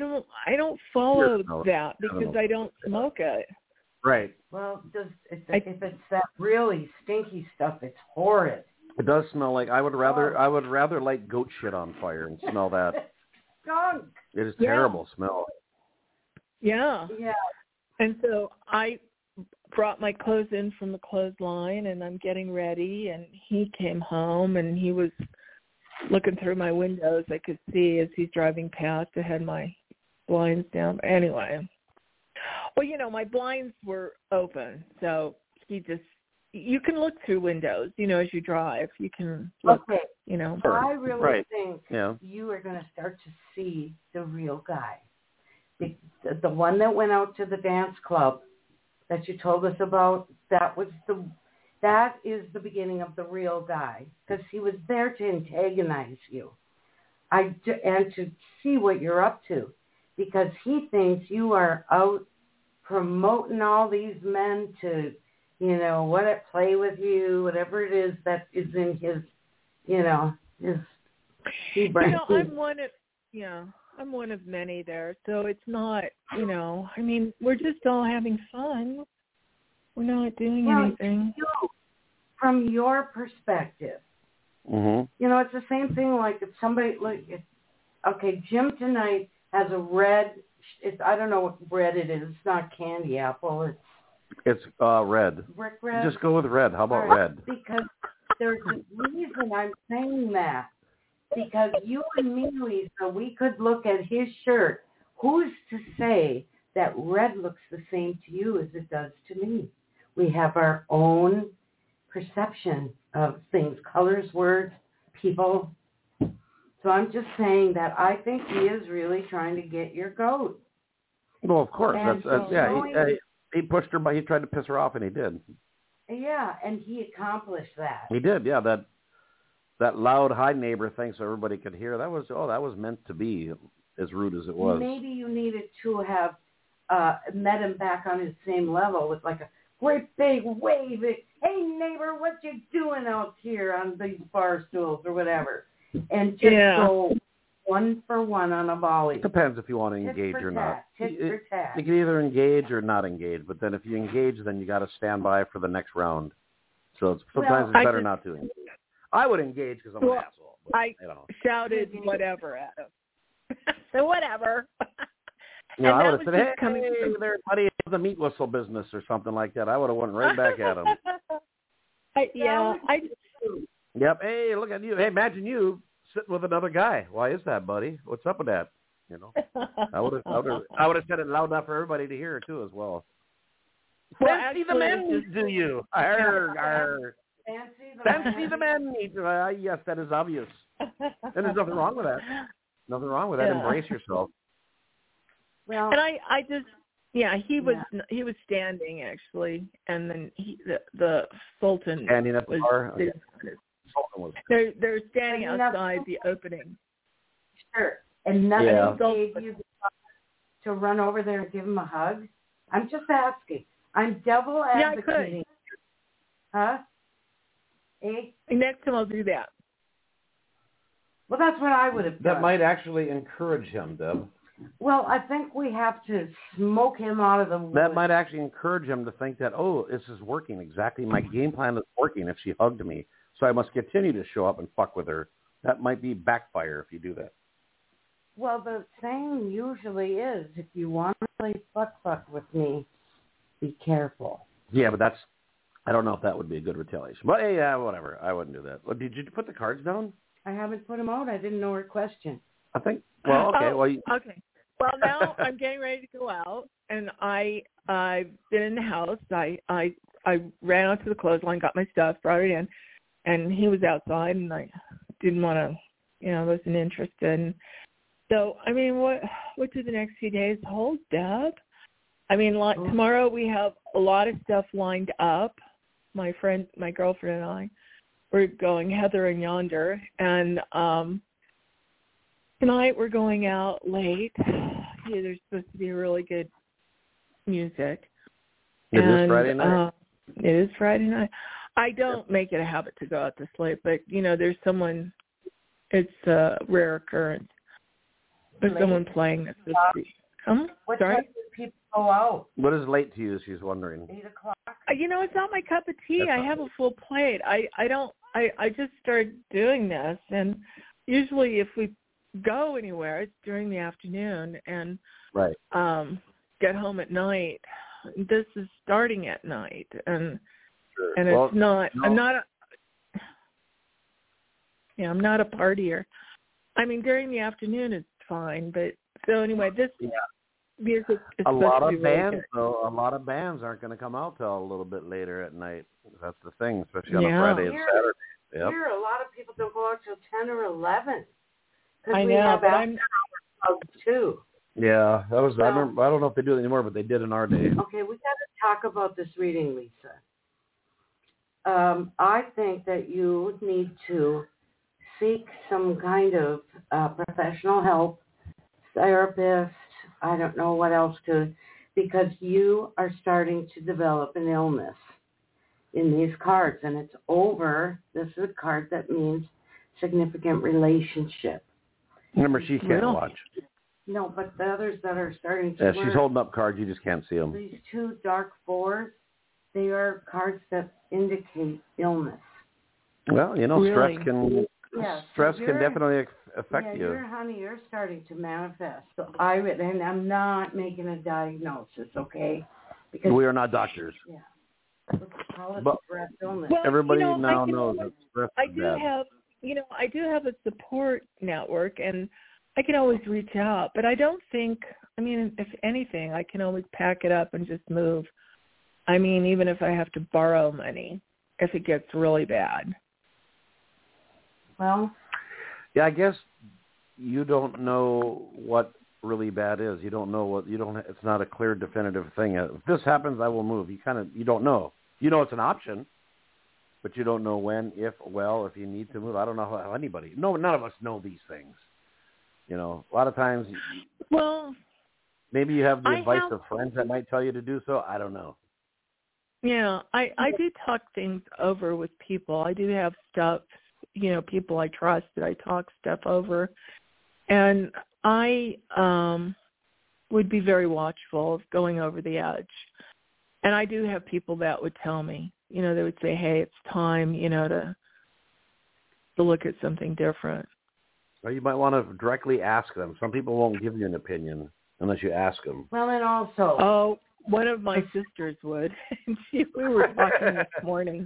follow Sure. that because I don't smoke it. Right. Well, if it's that really stinky stuff, it's horrid. It does smell like I would rather light goat shit on fire and smell that. Skunk. It is Yeah. terrible smell. Yeah. Yeah. And so I brought my clothes in from the clothesline, and I'm getting ready, and he came home, and he was looking through my windows. I could see as he's driving past. I had my blinds down. Anyway. Well, my blinds were open, so you can look through windows, as you drive. You can look, Okay. I really think you are going to start to see the real guy. The one that went out to the dance club that you told us about, that is the beginning of the real guy, because he was there to antagonize you and to see what you're up to, because he thinks you are out promoting all these men to, play with you, whatever it is that is in his, his brain. I'm one of many there, so it's not, we're just all having fun. We're not doing anything. From your perspective, it's the same thing. Like if somebody, Jim tonight has a red. I don't know what red it is. It's not candy apple. It's red. Brick red. Just go with red. How about red? Because there's a reason I'm saying that. Because you and me, Lisa, we could look at his shirt. Who's to say that red looks the same to you as it does to me? We have our own perception of things, colors, words, people. So I'm just saying that I think he is really trying to get your goat. Well, of course. And he pushed her, but he tried to piss her off, and he did. Yeah, and he accomplished that. He did, yeah. That loud high neighbor thing so everybody could hear, that was meant to be, as rude as it was. Maybe you needed to have met him back on his same level with like a great big wave. Hey, neighbor, what you doing out here on these bar stools or whatever? And just go one for one on a volley. Depends if you want to engage or not. Tit for tat. You can either engage or not engage, but then if you engage, then you got to stand by for the next round. So sometimes it's better not to engage. I would engage because I'm an asshole. But, I shouted whatever at him. So whatever. I would have said, hey there, buddy, the meat whistle business or something like that. I would have went right back at him. Yep. Hey, look at you. Hey, imagine you sitting with another guy. Why is that, buddy? What's up with that? I would have said it loud enough for everybody to hear it too, as well. Fancy the men, do you? Arr, arr. Fancy the men. Yes, that is obvious. And there's nothing wrong with that. Nothing wrong with that. Embrace yourself. Well, and I just, he was standing actually, and then the Sultan standing at the bar. They're standing outside the opening. Sure, and nothing gave you to run over there and give him a hug. I'm just asking. I'm double advocating. Huh? Next time I'll do that. Well, that's what I would have done. That might actually encourage him, Deb. Well, I think we have to smoke him out of the woods. That might actually encourage him to think that, this is working exactly. My game plan is working if she hugged me. So I must continue to show up and fuck with her. That might be backfire if you do that. Well, the saying usually is, if you want to play fuck with me, be careful. Yeah, but I don't know if that would be a good retaliation. But hey, yeah, whatever. I wouldn't do that. Well, did you put the cards down? I haven't put them out. I didn't know her question. I think. Well, okay. Okay. Well, now I'm getting ready to go out, and I've been in the house. I ran out to the clothesline, got my stuff, brought it in, and he was outside, and I didn't want to, wasn't interested. So, I mean, what do the next few days hold, Deb? I mean, tomorrow we have a lot of stuff lined up. My girlfriend and I, we're going Heather and Yonder, and tonight we're going out late. Yeah, there's supposed to be really good music. It is Friday night? It is Friday night. I don't make it a habit to go out this late, but, there's someone, it's a rare occurrence. There's someone playing this week. What Sorry? time do people go out? What is late to you, she's wondering? 8 o'clock? It's not my cup of tea. I have a full plate. I just started doing this, and usually if we go anywhere, it's during the afternoon, and right. Get home at night. This is starting at night, and sure. And it's not. No. I'm not a partier. I mean, during the afternoon it's fine, but so anyway, this music is a lot of bands, really though. A lot of bands aren't going to come out till a little bit later at night. That's the thing, especially on a Friday and Saturday. Yep. Here, a lot of people don't go out till 10 or 11. I know, but I'm too. Yeah, that was. I remember. I don't know if they do it anymore, but they did in our day. Okay, we got to talk about this reading, Lisa. I think that you need to seek some kind of professional help, therapist, I don't know what else because you are starting to develop an illness in these cards, and it's over. This is a card that means significant relationship. Remember, she can't watch. No, but the others that are starting to she's holding up cards. You just can't see them. These two dark fours, they are cards that indicate illness. Well, really? Stress can definitely affect you. You're starting to manifest. So I'm not making a diagnosis, okay? Because we are not doctors. Yeah. Let's call it stress illness. Well, everybody now knows that stress is bad. I do have a support network, and I can always reach out, but I don't think, if anything, I can always pack it up and just move. Even if I have to borrow money, if it gets really bad. Well, yeah, I guess you don't know what really bad is. You don't know it's not a clear, definitive thing. If this happens, I will move. You don't know. You know it's an option, but you don't know when, if you need to move. I don't know how anybody. No, none of us know these things. A lot of times. Well, maybe you have the advice of friends that might tell you to do so. I don't know. Yeah, I do talk things over with people. I do have stuff, people I trust that I talk stuff over. And I would be very watchful of going over the edge. And I do have people that would tell me, they would say, hey, it's time, to look at something different. Well, you might want to directly ask them. Some people won't give you an opinion unless you ask them. Well, and also... Oh, one of my sisters would. We were talking this morning.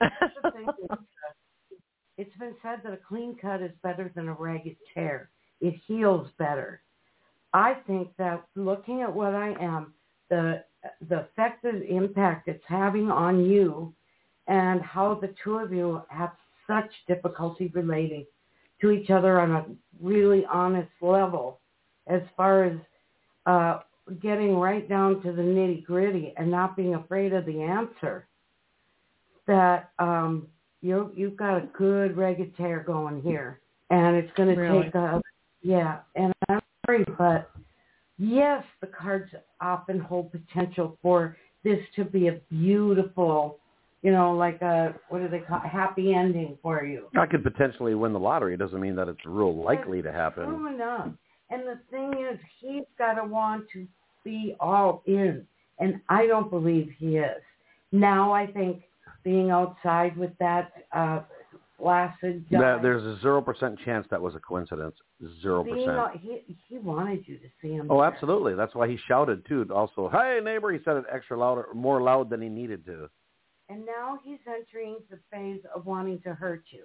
It's been said that a clean cut is better than a ragged tear. It heals better. I think that looking at what I am, the effect and impact it's having on you, and how the two of you have such difficulty relating to each other on a really honest level, as far as getting right down to the nitty-gritty and not being afraid of the answer, that you've got a good ragged tear going here. And it's going to take and I'm sorry, but yes, the cards often hold potential for this to be a beautiful, like a, what do they call it, happy ending for you. I could potentially win the lottery. It doesn't mean that it's real likely to happen. True enough. And the thing is, he's got to want to be all in. And I don't believe he is. Now I think being outside with that flaccid guy. There's a 0% chance that was a coincidence. 0%. He wanted you to see him. Oh, there. absolutely. That's why he shouted, too. Also, hey, neighbor, he said it extra louder, more loud than he needed to. And now he's entering the phase of wanting to hurt you.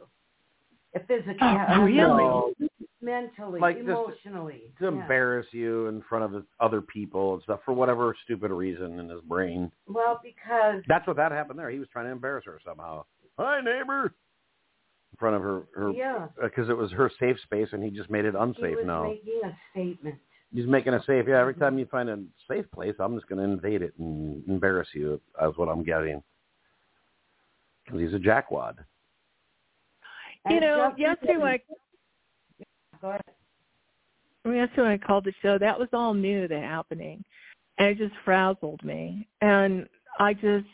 Really? Mentally, like emotionally. To embarrass you in front of other people and stuff for whatever stupid reason in his brain. Well, because... That's what that happened there. He was trying to embarrass her somehow. Hi, neighbor. In front of her. Yeah. Because it was her safe space, and he just made it unsafe now. He was making a statement. He's making a safe. Yeah, every time you find a safe place, I'm just going to invade it and embarrass you. That's what I'm getting. Because he's a jackwad. You know, yesterday when I called the show, that was all new, that happening. And it just frazzled me. And I just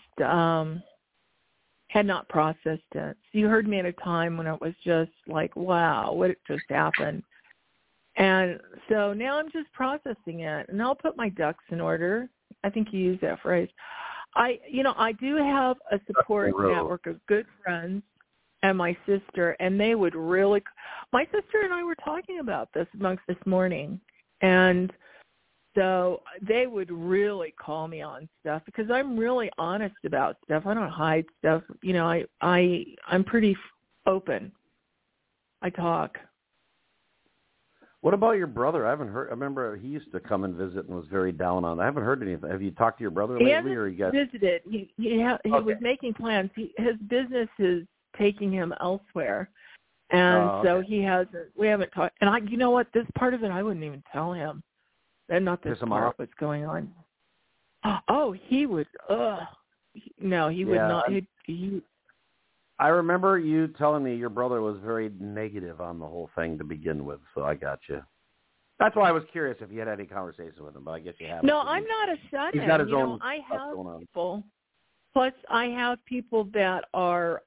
had not processed it. So you heard me at a time when it was just like, wow, what just happened? And so now I'm just processing it. And I'll put my ducks in order. I think you used that phrase. I do have a support network of good friends and my sister, and they would really, my sister and I were talking about this this morning, and so they would really call me on stuff because I'm really honest about stuff. I don't hide stuff. You know, I'm pretty open. I talk. What about your brother? I haven't heard. I remember he used to come and visit and was very down on it. I haven't heard anything. Have you talked to your brother lately? He hasn't or you guys visited. He was making plans. His business is taking him elsewhere, and so he hasn't. We haven't talked. And you know what? This part of it, I wouldn't even tell him. And not this part. What's going on? Oh, he would. No, he would not. I remember you telling me your brother was very negative on the whole thing to begin with, so I got you. That's why I was curious if you had any conversations with him, but I guess you haven't. No, I'm not a shut-in. He's got his own I stuff have going on. people. Plus, I have people that are,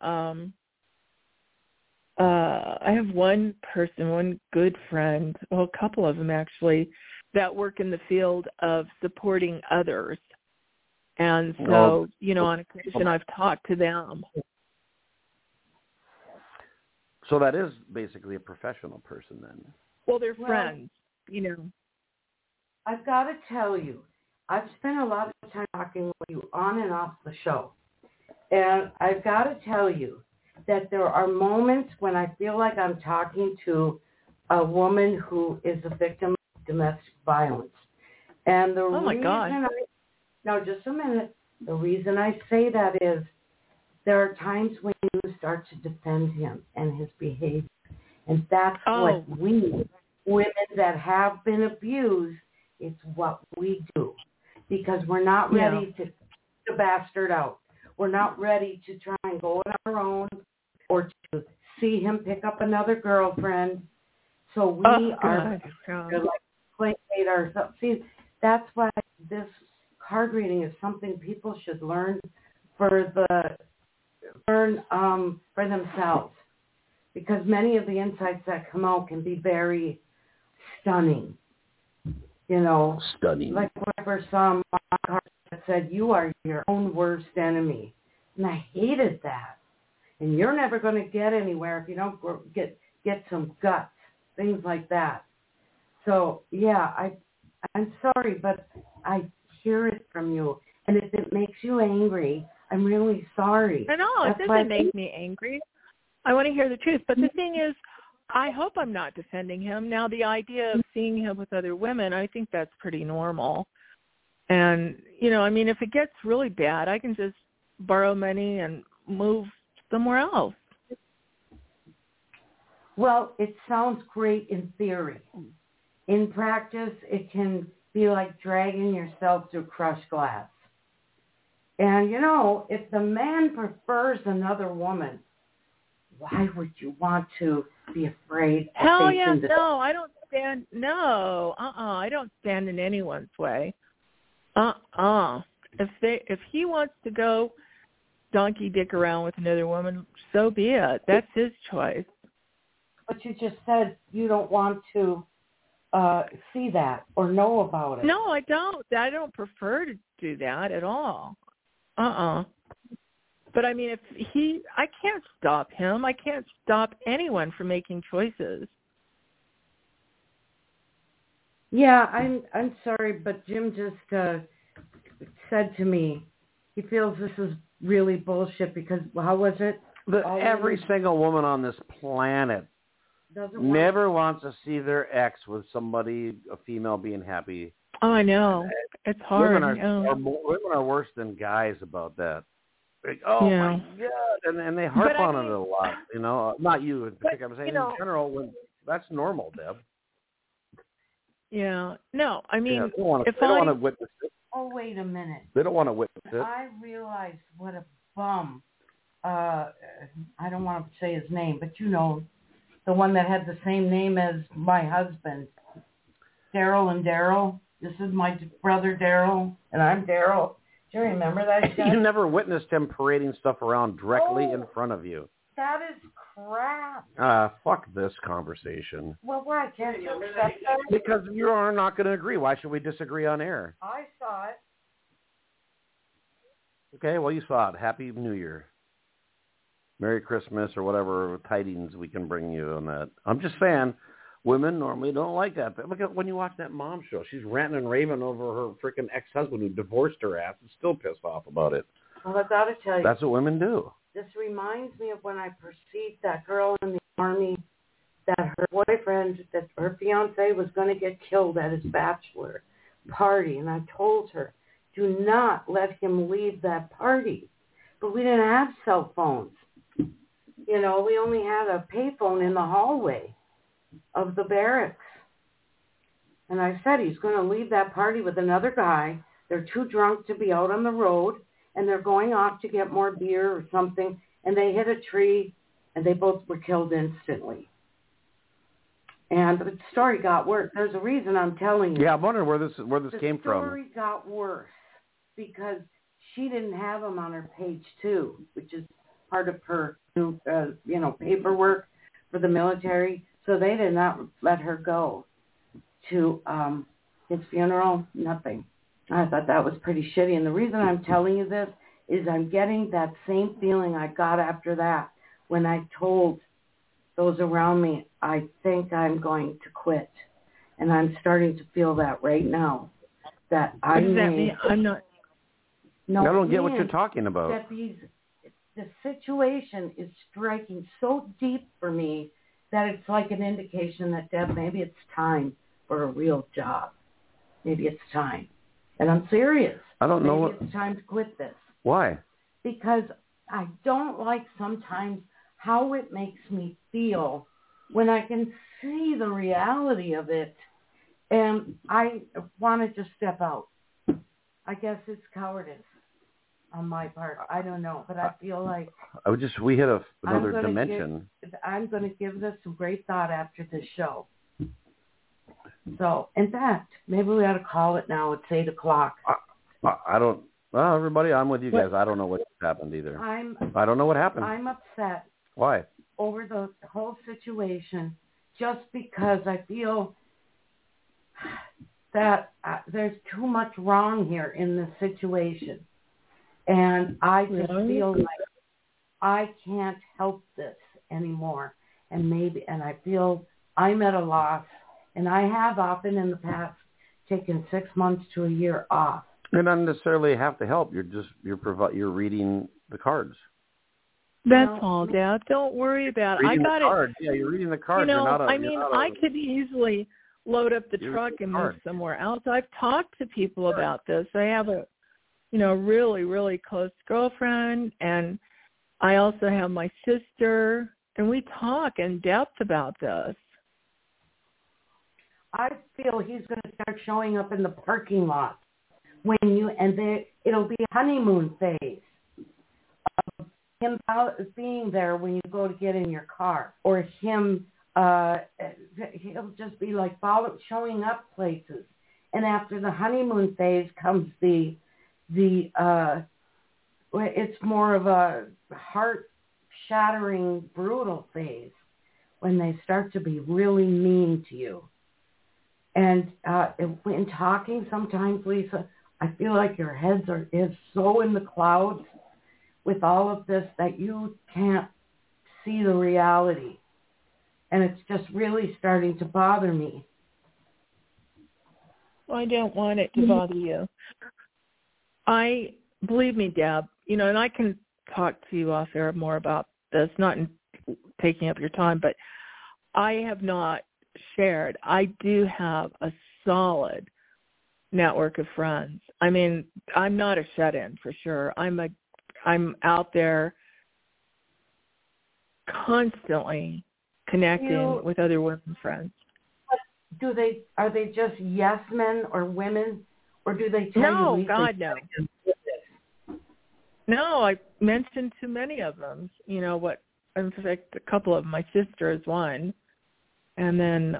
I have one good friend, well, a couple of them actually, that work in the field of supporting others. And so, on occasion I've talked to them. So that is basically a professional person then. Well, they're friends, I've got to tell you, I've spent a lot of time talking with you on and off the show. And I've got to tell you that there are moments when I feel like I'm talking to a woman who is a victim of domestic violence. And the now just a minute, the reason I say that is there are times when you start to defend him and his behavior. And that's what we, women that have been abused, it's what we do. Because we're not ready to bastard out. We're not ready to try and go on our own or to see him pick up another girlfriend. So we are like placate ourselves. See, that's why this card reading is something people should learn for themselves. Because many of the insights that come out can be very stunning. Stunning. Like whenever some card that said, you are your own worst enemy. And I hated that. And you're never going to get anywhere if you don't get some guts, things like that. So, I'm sorry, but I hear it from you. And if it makes you angry, I'm really sorry. I know, it doesn't make me angry. I want to hear the truth. But the thing is, I hope I'm not defending him. Now, the idea of seeing him with other women, I think that's pretty normal. And, if it gets really bad, I can just borrow money and move somewhere else. Well, it sounds great in theory. In practice, it can be like dragging yourself through crushed glass. And, if the man prefers another woman, why would you want to be afraid? Hell yeah, no, I don't stand, I don't stand in anyone's way. If he wants to go donkey dick around with another woman, so be it. That's his choice. But you just said you don't want to see that or know about it. No, I don't. I don't prefer to do that at all. But I mean, I can't stop him. I can't stop anyone from making choices. Yeah, I'm sorry, but Jim just said to me he feels this is really bullshit because how was it? Every single woman on this planet never wants to see their ex with somebody, a female, being happy. Oh, I know. It's hard. Women are worse than guys about that. Like, oh my God, and they harp on it a lot. You know, not you in particular. I'm saying in general, that's normal, Deb. Yeah. No, I mean, they don't want to witness it. Oh, wait a minute. They don't want to witness it. I realized what a bum. I don't want to say his name, but you know, the one that had the same name as my husband, Daryl and Daryl. This is my brother Daryl, and I'm Daryl. Do you remember that guy? You never witnessed him parading stuff around directly in front of you. That is crap. Fuck this conversation. Well, why can't you accept that? Because you are not going to agree. Why should we disagree on air? I saw it. Okay, well, you saw it. Happy New Year. Merry Christmas or whatever tidings we can bring you on that. I'm just saying, women normally don't like that. But look at when you watch that mom show. She's ranting and raving over her freaking ex-husband who divorced her ass and still pissed off about it. Well, I got to tell you. That's what women do. This reminds me of when I perceived that girl in the Army, that her boyfriend, that her fiance was going to get killed at his bachelor party. And I told her, do not let him leave that party. But we didn't have cell phones. You know, we only had a payphone in the hallway of the barracks. And I said, he's going to leave that party with another guy. They're too drunk to be out on the road, and they're going off to get more beer or something, and they hit a tree, and they both were killed instantly. And the story got worse. There's a reason I'm telling you. Yeah, I'm wondering where this came from. The story got worse because she didn't have him on her page 2, which is part of her paperwork for the military. So they did not let her go to his funeral, nothing. I thought that was pretty shitty. And the reason I'm telling you this is I'm getting that same feeling I got after that when I told those around me, I think I'm going to quit. And I'm starting to feel that right now. That I What does that mean? I'm not. No, I don't get what you're talking about. That the situation is striking so deep for me that it's like an indication that, Deb, maybe it's time for a real job. Maybe it's time. And I'm serious. I don't know. Maybe it's time to quit this. Why? Because I don't like sometimes how it makes me feel when I can see the reality of it. And I want to just step out. I guess it's cowardice on my part. I don't know. But I feel like we hit another dimension. I'm going to give this some great thought after this show. So, in fact, maybe we ought to call it now. It's 8 o'clock. I don't. Well, everybody, I'm with you guys. I don't know what happened either. I don't know what happened. I'm upset. Why? Over the whole situation, just because I feel that there's too much wrong here in this situation. And I just feel like I can't help this anymore. And I feel I'm at a loss. And I have often in the past taken 6 months to a year off. You don't necessarily have to help. You're reading the cards. That's all, Dad. Don't worry about it. I got it. Cards. Yeah, you're reading the cards. I could easily load up the truck and move somewhere else. I've talked to people about this. I have a, really, really close girlfriend, and I also have my sister, and we talk in depth about this. I feel he's going to start showing up in the parking lot it'll be a honeymoon phase of him being there when you go to get in your car, or him he'll just be like showing up places. And after the honeymoon phase comes the it's more of a heart-shattering, brutal phase when they start to be really mean to you. And in talking sometimes, Lisa, I feel like your head is so in the clouds with all of this that you can't see the reality. And it's just really starting to bother me. I don't want it to bother you. Believe me, Deb, and I can talk to you off air more about this, not in taking up your time, but I have not shared. I do have a solid network of friends. I mean, I'm not a shut-in for sure. I'm out there constantly connecting with other women friends. Are they just yes men or women, or do they tell you? No, God, no. No, I mentioned to many of them, in fact, a couple of them. My sister is one, and then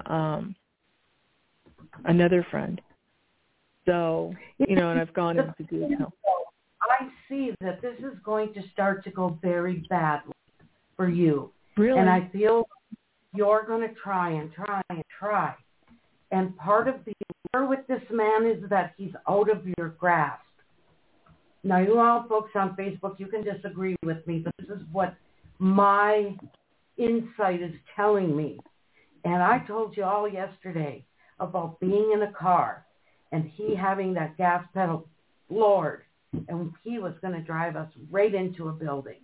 another friend. So, and I've gone into detail. I see that this is going to start to go very badly for you. Really? And I feel you're going to try and try and try. And part of the allure with this man is that he's out of your grasp. Now, you all folks on Facebook, you can disagree with me, but this is what my insight is telling me. And I told you all yesterday about being in a car and he having that gas pedal floored, and he was going to drive us right into a building.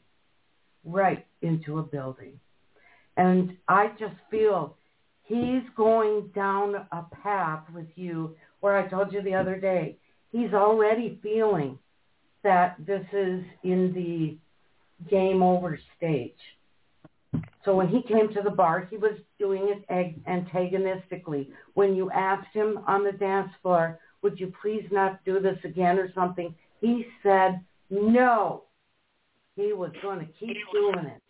And I just feel he's going down a path with you where I told you the other day, he's already feeling that this is in the game over stage. So when he came to the bar, he was doing it antagonistically. When you asked him on the dance floor, would you please not do this again or something, he said no. He was going to keep doing it.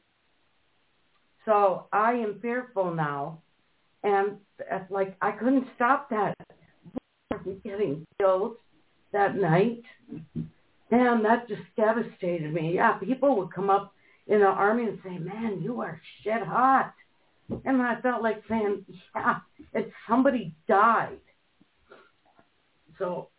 So I am fearful now. And I couldn't stop that from getting killed that night. Damn, that just devastated me. Yeah, people would come up in the army and say, man, you are shit hot. And I felt like saying, yeah, somebody died. So.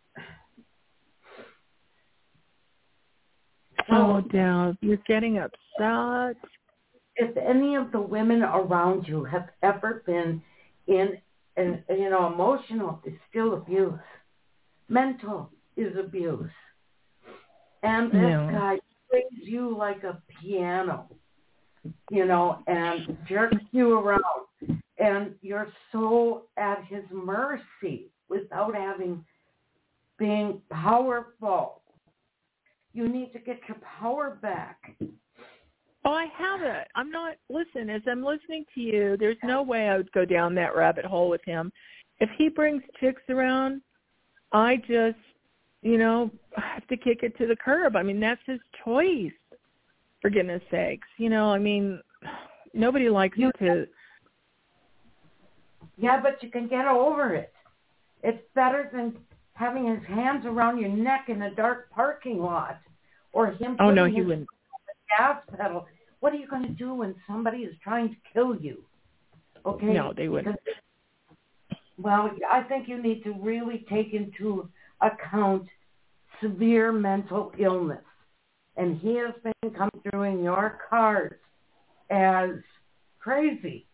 Oh, Deb, you're getting upset. If any of the women around you have ever been in emotional is still abuse. Mental is abuse. And this guy plays you like a piano, and jerks you around. And you're so at his mercy without being powerful. You need to get your power back. Oh, I have it. Listen, as I'm listening to you, there's no way I would go down that rabbit hole with him. If he brings chicks around, I just, have to kick it to the curb. I mean, that's his choice, for goodness sakes. Nobody likes to. Yeah, but you can get over it. It's better than having his hands around your neck in a dark parking lot, or him putting his gas pedal. What are you going to do when somebody is trying to kill you? Okay. No, they wouldn't. Well, I think you need to really take into account severe mental illness. And he has been coming through in your cards as crazy.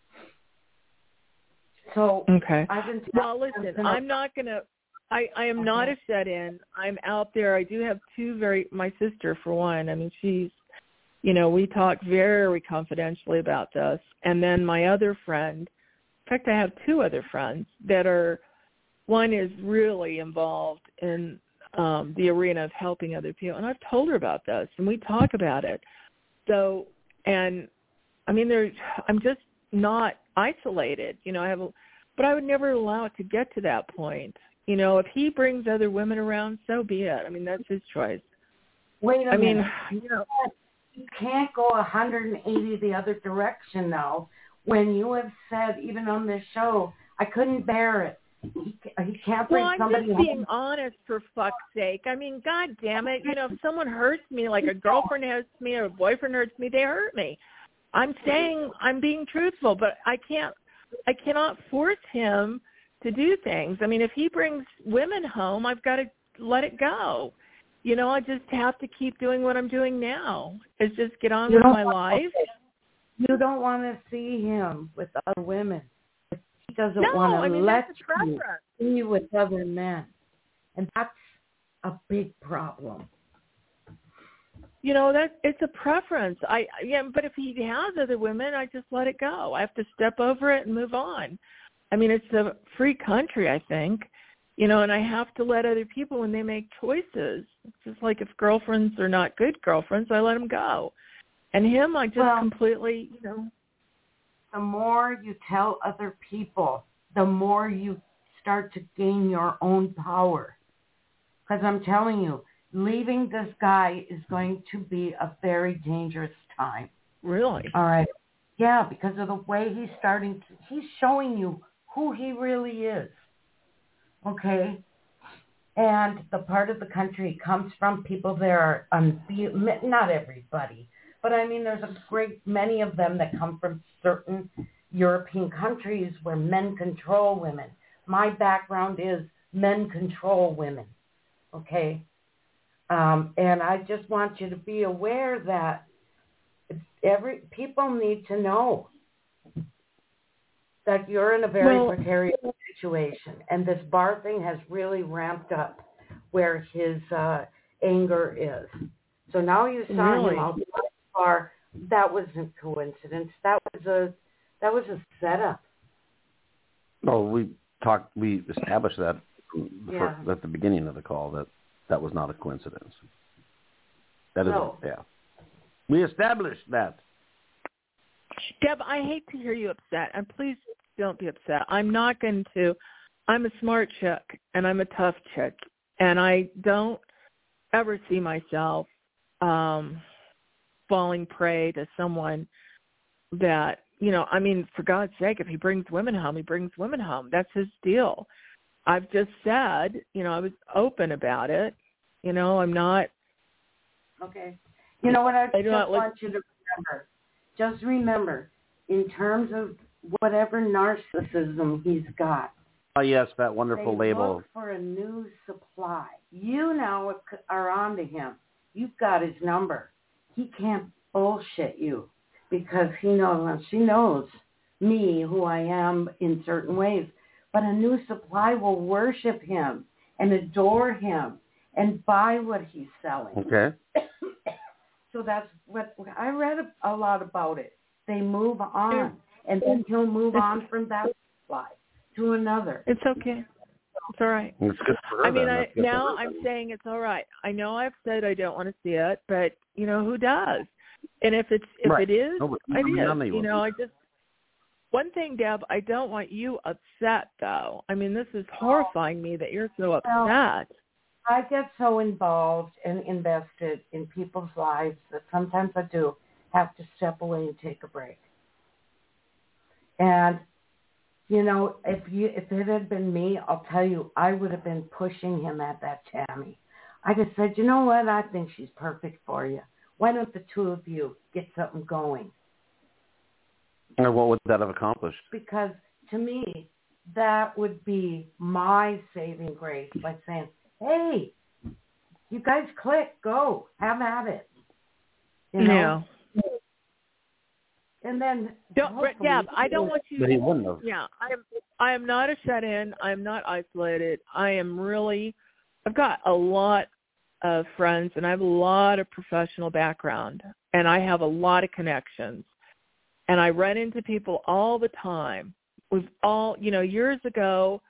So, okay. Well, listen, I'm not going to, I am not a shut-in. I'm out there. I do have my sister for one. I mean, she's, we talk very confidentially about this. And then my other friend, in fact, I have two other friends that one is really involved in the arena of helping other people. And I've told her about this, and we talk about it. So, and I mean, I'm just not isolated. But I would never allow it to get to that point. If he brings other women around, so be it. I mean, that's his choice. Wait a minute. You can't go 180 the other direction now when you have said, even on this show, I couldn't bear it. He can't bring somebody I'm just being honest, for fuck's sake. I mean, God damn it. If someone hurts me, like a girlfriend hurts me or a boyfriend hurts me, they hurt me. I'm saying I'm being truthful, but I cannot force him to do things. I mean, if he brings women home, I've got to let it go. I just have to keep doing what I'm doing now. Is just get on with my life. You don't want to see him with other women. doesn't No, want I to mean, let that's a preference. you be with other men. And that's a big problem. You know, that it's a preference. But if he has other women, I just let it go. I have to step over it and move on. I mean, it's a free country, I think. You know, and I have to let other people, when they make choices, it's just like if girlfriends are not good girlfriends, I let them go. And him, I just completely, you know. The more you tell other people, the more you start to gain your own power. Because I'm telling you, leaving this guy is going to be a very dangerous time. Really? All right. Yeah, because of the way he's showing you who he really is. Okay? And the part of the country he comes from, people there are, not everybody, but I mean there's a great many of them that come from certain European countries where men control women. My background is men control women. Okay? And I just want you to be aware that people need to know that you're in a very precarious situation. And this bar thing has really ramped up where his anger is. So now you saw him out the bar. That wasn't coincidence. That was a setup. Well, we established that at the beginning of the call that was not a coincidence. That is, we established that. Deb, I hate to hear you upset, and please don't be upset. I'm not going to. I'm a smart chick, and I'm a tough chick, and I don't ever see myself falling prey to someone that, you know, I mean, for God's sake, if he brings women home, he brings women home. That's his deal. I've just said, you know, I was open about it. You know, I'm not. Okay. You know what I just want you to remember? Just remember, in terms of whatever narcissism he's got. Oh, yes, that wonderful label. Look for a new supply. You now are on to him. You've got his number. He can't bullshit you because she knows me, who I am in certain ways. But a new supply will worship him and adore him and buy what he's selling. Okay. So that's what I read a lot about it. They move on, and then he'll move on from that supply to another. It's okay. It's all right. It's good for her. I mean, I'm saying it's all right. I know I've said I don't want to see it, but you know who does? And if it is, it is. You know, I just. One thing, Deb, I don't want you upset, though. I mean, this is horrifying me that you're so upset. Well, I get so involved and invested in people's lives that sometimes I do have to step away and take a break. And, you know, if it had been me, I'll tell you, I would have been pushing him at that Tammy. I just said, you know what? I think she's perfect for you. Why don't the two of you get something going? Or what would that have accomplished? Because to me, that would be my saving grace by saying, hey, you guys click, go, have at it. You know? Yeah. And then, Deb, I don't want you. But he wouldn't have. Yeah, I am not a shut-in. I am not isolated. I've got a lot of friends, and I have a lot of professional background, and I have a lot of connections. And I run into people all the time. Years ago,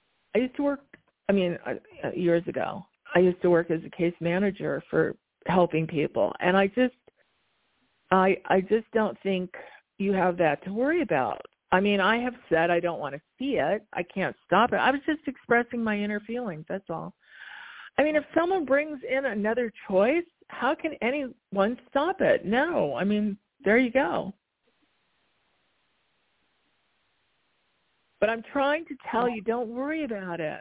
years ago, I used to work as a case manager for helping people. And I just don't think you have that to worry about. I mean, I have said I don't want to see it. I can't stop it. I was just expressing my inner feelings. That's all. I mean, if someone brings in another choice, how can anyone stop it? No. I mean, there you go. But I'm trying to tell you, don't worry about it.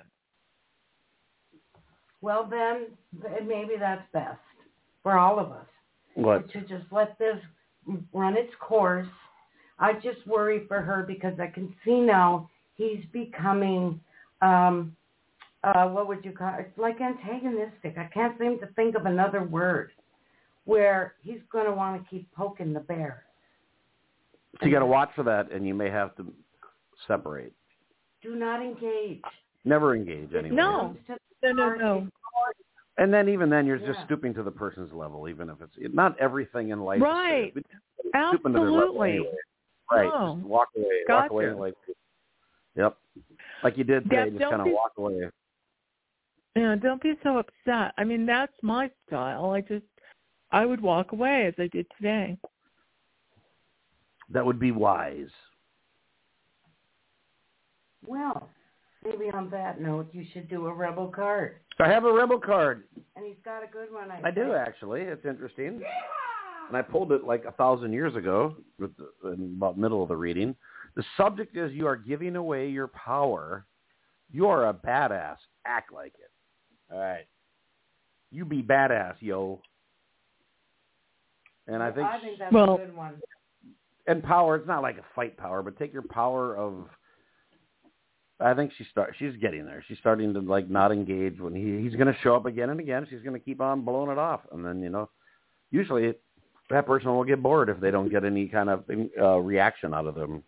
Well, then maybe that's best for all of us. What? To just let this run its course. I just worry for her because I can see now he's becoming, what would you call it? It's like antagonistic. I can't seem to think of another word where he's going to want to keep poking the bear. So you got to watch for that, and you may have to separate. Do not engage. Never engage anyway. No. No. And then even then, you're just Yeah. stooping to the person's level, even if it's not everything in life. Right. Is stooping to their level Absolutely. anyway. Right. No. Just walk away. Got Walk away to. like. Yep. Like you did today. Yeah, Just kind of walk away. Yeah, don't be so upset. I mean, that's my style. I would walk away as I did today. That would be wise. Well, maybe on that note, you should do a rebel card. I have a rebel card. And he's got a good one, I do, actually. It's interesting. And I pulled it like 1,000 years ago, in about middle of the reading. The subject is, you are giving away your power. You are a badass. Act like it. All right. You be badass, yo. And I think that's a good one. And power, it's not like a fight power, but take your power of, I think she's getting there. She's starting to like not engage when he's going to show up again and again. She's going to keep on blowing it off. And then, usually that person will get bored if they don't get any kind of reaction out of them,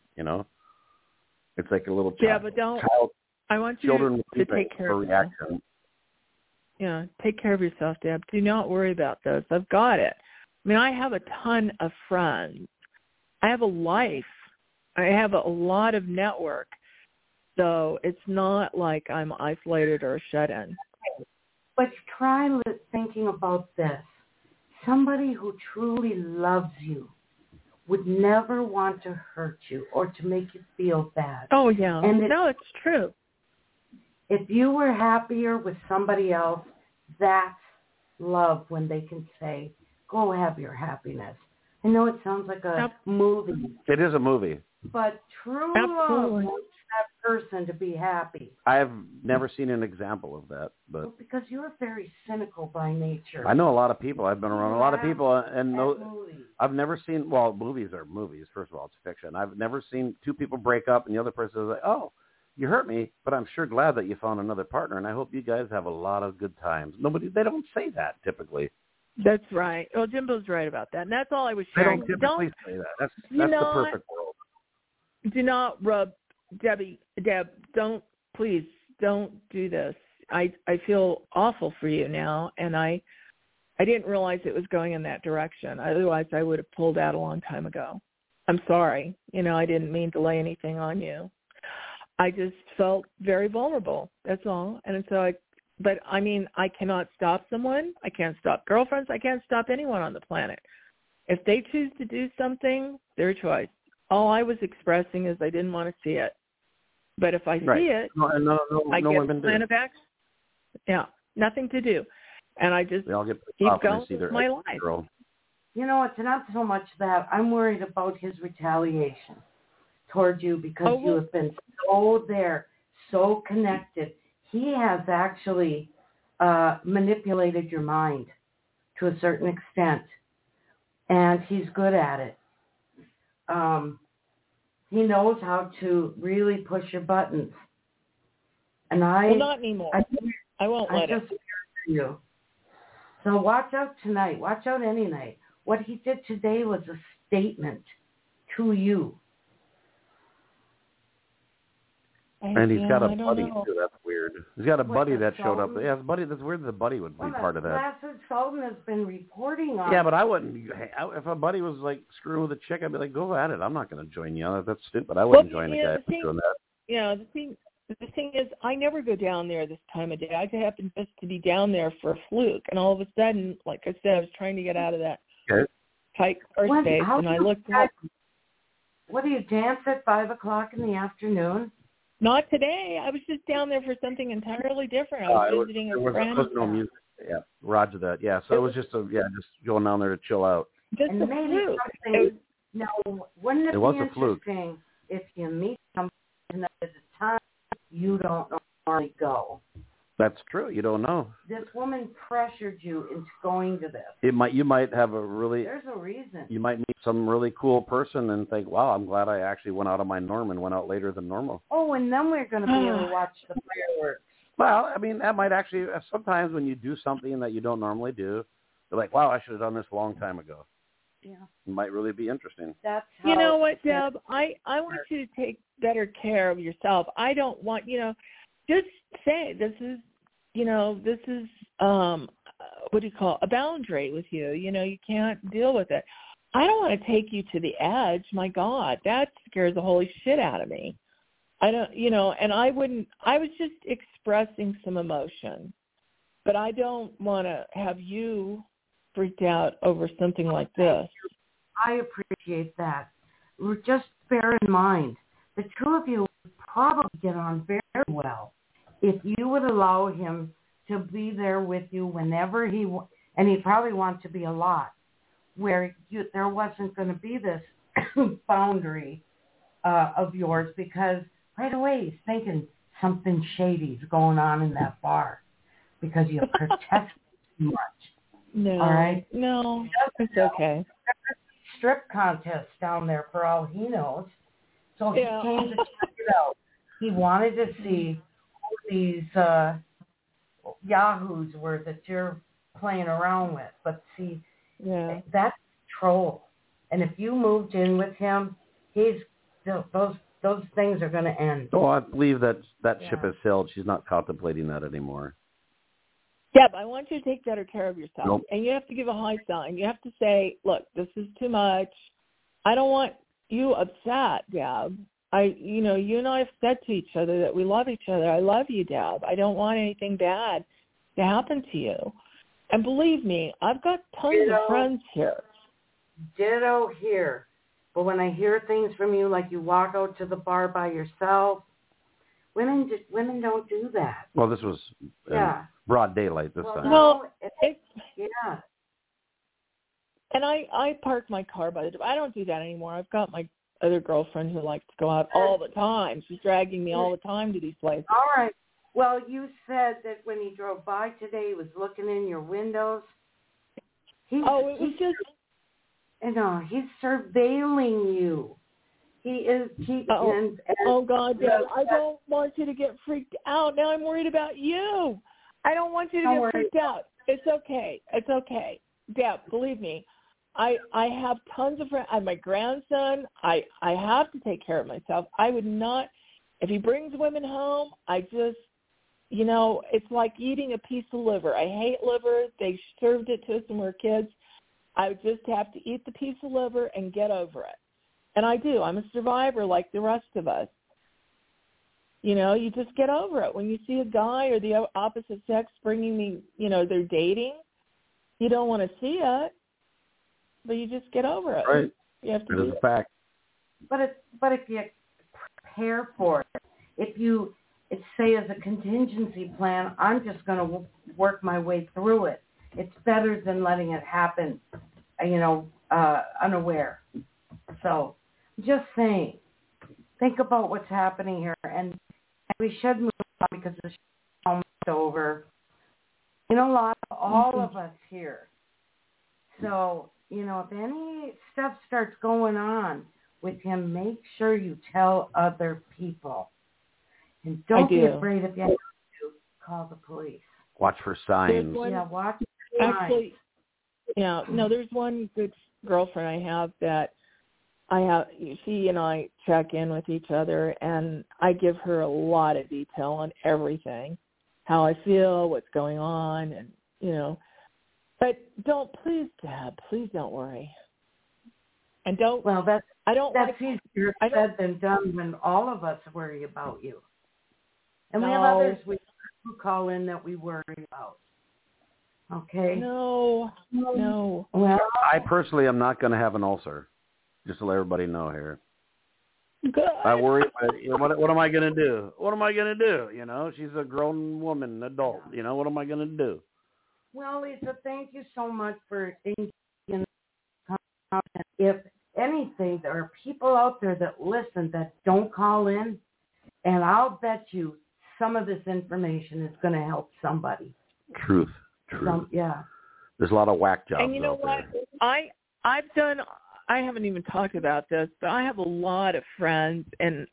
It's like a little child. Yeah, but I want you to take care of yourself. Yeah, take care of yourself, Deb. Do not worry about this. I've got it. I mean, I have a ton of friends. I have a life. I have a lot of network. So it's not like I'm isolated or shut in. But try thinking about this. Somebody who truly loves you would never want to hurt you or to make you feel bad. Oh, yeah. It's true. If you were happier with somebody else, that's love when they can say, go have your happiness. I know it sounds like a movie. It is a movie. But true love wants that person to be happy. I've never seen an example of that. But because you're very cynical by nature. I know a lot of people. I've been around a lot of people. And I've never seen, movies are movies. First of all, it's fiction. I've never seen two people break up and the other person is like, oh, you hurt me, but I'm sure glad that you found another partner, and I hope you guys have a lot of good times. They don't say that typically. That's right. Well, Jimbo's right about that, and that's all I was sharing. They don't typically say that. That's the perfect world. Do not rub, Deb, please don't do this. I feel awful for you now, and I didn't realize it was going in that direction. Otherwise, I would have pulled out a long time ago. I'm sorry. I didn't mean to lay anything on you. I just felt very vulnerable. That's all. And so I cannot stop someone. I can't stop girlfriends. I can't stop anyone on the planet. If they choose to do something, their choice. All I was expressing is I didn't want to see it. But if I see it, I get a plan of action. Yeah, nothing to do. And I just keep going with my life. Girl. It's not so much that. I'm worried about his retaliation toward you because you have been so there, so connected. He has actually manipulated your mind to a certain extent, and he's good at it. He knows how to really push your buttons. And not anymore. I won't let it. You. So watch out tonight. Watch out any night. What he did today was a statement to you. And he's got a buddy, too. That's weird. He's got a buddy that showed up. Yeah, his buddy. That's weird that the buddy would be part of that. Placid Sultan has been reporting on. Yeah, but I wouldn't. If a buddy was like screwing with a chick, I'd be like, go at it. I'm not going to join you on that. That's stupid. I wouldn't join the guy doing that. Yeah, the thing is, I never go down there this time of day. I happen just to be down there for a fluke. And all of a sudden, like I said, I was trying to get out of that tight car space, and I looked up. What do you dance at 5 o'clock in the afternoon? Not today. I was just down there for something entirely different. I was visiting a friend. There was no music. Yeah, roger that. Yeah, so it was just just going down there to chill out. Just and a maybe fluke. No, wouldn't it be interesting if you meet somebody at a time you don't normally go? That's true. You don't know. This woman pressured you into going to this. You might have a really. There's a reason. You might meet some really cool person and think, "Wow, I'm glad I actually went out of my norm and went out later than normal." Oh, and then we're going to be able to watch the fireworks. Well, I mean, that might actually. Sometimes when you do something that you don't normally do, you're like, "Wow, I should have done this a long time ago." Yeah. It might really be interesting. That's how. You know what, Deb? I want you to take better care of yourself. I don't want, just say this is what do you call it? A boundary with you. You can't deal with it. I don't want to take you to the edge. My God, that scares the holy shit out of me. I don't, and I was just expressing some emotion, but I don't want to have you freaked out over something like this. I appreciate that. Just bear in mind, the two of you would probably get on very well if you would allow him to be there with you whenever and he'd probably want to be a lot, where there wasn't going to be this boundary of yours, because right away he's thinking something shady's going on in that bar because you protest too much. No, all right? No, it's okay. Strip contest down there for all he knows. So he came to check it out. He wanted to see who these yahoos were that you're playing around with. But see, that's troll. And if you moved in with him, those things are going to end. Oh, I believe that ship has sailed. She's not contemplating that anymore. Deb, I want you to take better care of yourself. Nope. And you have to give a high sign. You have to say, look, this is too much. I don't want you upset, Deb. You and I have said to each other that we love each other. I love you, Deb. I don't want anything bad to happen to you. And believe me, I've got tons of friends here. Ditto here. But when I hear things from you, like you walk out to the bar by yourself, women don't do that. Well, this was broad daylight this time. Well, yeah. And I park my car by the door. I don't do that anymore. I've got my other girlfriend who likes to go out all the time. She's dragging me all the time to these places. All right. Well, you said that when he drove by today, he was looking in your windows. He's surveilling you. He is. Oh God, Deb! I don't want you to get freaked out. Now I'm worried about you. I don't want you to get freaked out. It's okay. It's okay, Deb. Believe me, I have tons of friends. I have my grandson. I have to take care of myself. I would not. If he brings women home, I just, it's like eating a piece of liver. I hate liver. They served it to us when we were kids. I would just have to eat the piece of liver and get over it. And I do. I'm a survivor like the rest of us. You just get over it. When you see a guy or the opposite sex bringing me, they're dating, you don't want to see it, but you just get over it. Right. You have to it is a fact. But if you prepare for it, if you say as a contingency plan, I'm just going to work my way through it. It's better than letting it happen, unaware. So, just saying, think about what's happening here, and we should move on because the show's almost over. All of us here. So, if any stuff starts going on with him, make sure you tell other people. And don't be afraid if you have to call the police. Watch for signs. Watch for signs. Actually, there's one good girlfriend I have that she and I check in with each other, and I give her a lot of detail on everything, how I feel, what's going on, and, but please, Deb, please don't worry. And don't, well, that's easier said said than done when all of us worry about you. And we have others who call in that we worry about. Okay? No. Well, I personally am not going to have an ulcer. Just to let everybody know here. Good. I worry. What am I going to do? What am I going to do? She's a grown woman, adult. What am I going to do? Well, Lisa, thank you so much for thinking. If anything, there are people out there that listen that don't call in, and I'll bet you some of this information is going to help somebody. Truth. There's a lot of whack jobs. And you know what? There. I haven't even talked about this, but I have a lot of friends, and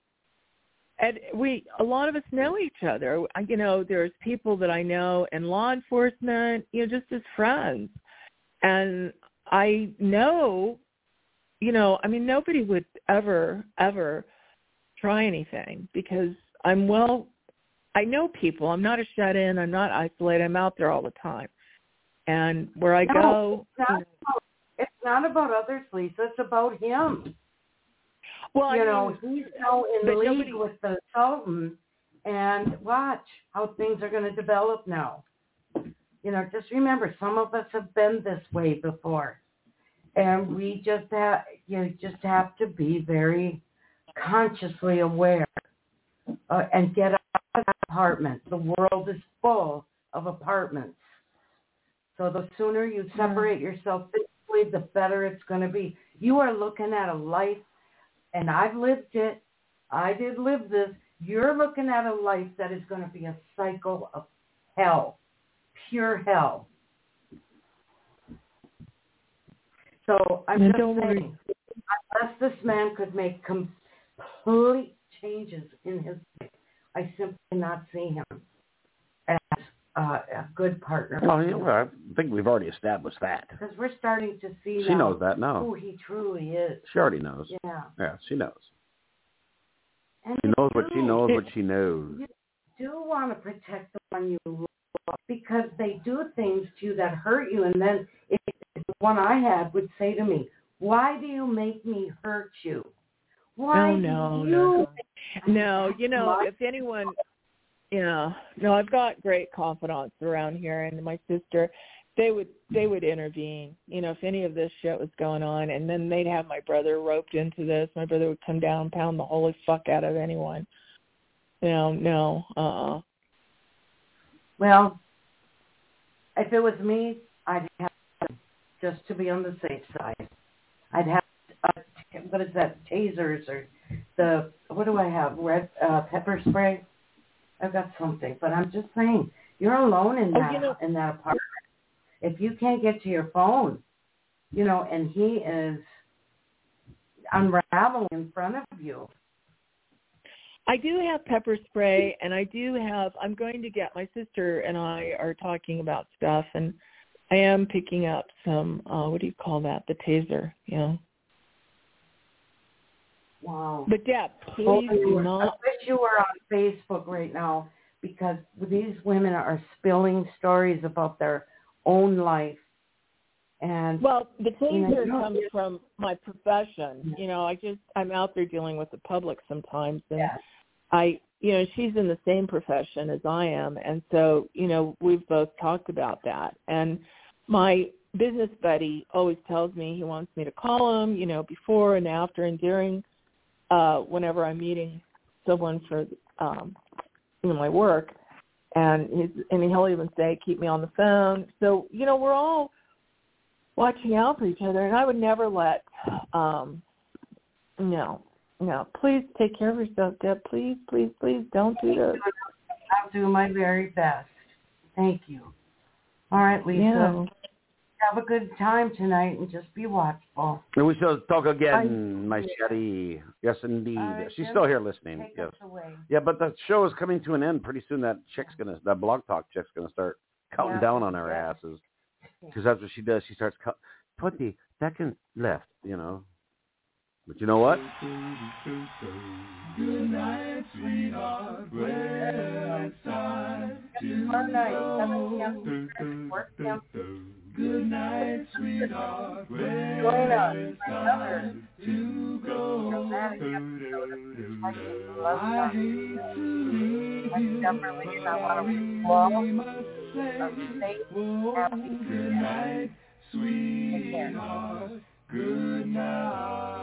a lot of us know each other. There's people that I know in law enforcement, just as friends. And I know, I mean, nobody would ever try anything because I know people. I'm not a shut-in. I'm not isolated. I'm out there all the time. And where I go... It's not about others, Lisa. It's about him. Well, he's now in league with the Sultan, and watch how things are going to develop now. Just remember, some of us have been this way before, and you just have to be very consciously aware and get out of that apartment. The world is full of apartments, so the sooner you separate yourself physically, the better it's going to be. You are looking at a life, and I've lived it. I did live this. You're looking at a life that is going to be a cycle of hell, pure hell. So I'm just saying, unless this man could make complete changes in his life, I simply not see him as a good partner. Well, I think we've already established that. Because we're starting to see she knows that now. Who he truly is. She already knows. Yeah. Yeah, she knows. And she knows what she knows what she knows. You do want to protect the one you love because they do things to you that hurt you. And then the one I had would say to me, why do you make me hurt you? Why No, if anyone... Yeah, no, I've got great confidants around here, and my sister, they would intervene, if any of this shit was going on, and then they'd have my brother roped into this. My brother would come down and pound the holy fuck out of anyone. Well, if it was me, I'd have just to be on the safe side. I'd have what is that? Tasers or what do I have? Red pepper spray. I've got something, but I'm just saying, you're alone in that in that apartment. If you can't get to your phone, and he is unraveling in front of you. I do have pepper spray, and I'm going to get, my sister and I are talking about stuff, and I am picking up some, what do you call that, the taser, Wow. But Deb, please do not. I wish you were on Facebook right now because these women are spilling stories about their own life. And well, the taser comes from my profession. I'm out there dealing with the public sometimes, and she's in the same profession as I am, and so we've both talked about that. And my business buddy always tells me he wants me to call him, before and after and during. Whenever I'm meeting someone for my work, and he'll even say, keep me on the phone. So we're all watching out for each other, and I would never let please take care of yourself, Deb. Please don't do this. I'll do my very best. Thank you. All right, Lisa. Yeah. Have a good time tonight and just be watchful. And we shall talk again, my Sherry. Yes, indeed. She's still here listening. Yes. Yeah, but the show is coming to an end pretty soon. That Blog Talk chick's gonna start counting down on our asses, because that's what she does. She starts 20 seconds left. But you know what? Good night, sweetheart. Well, it's time to go. Good night, sweetheart. Well, it's time to go. I hate to leave you, but we must say, good night, sweetheart. Good night.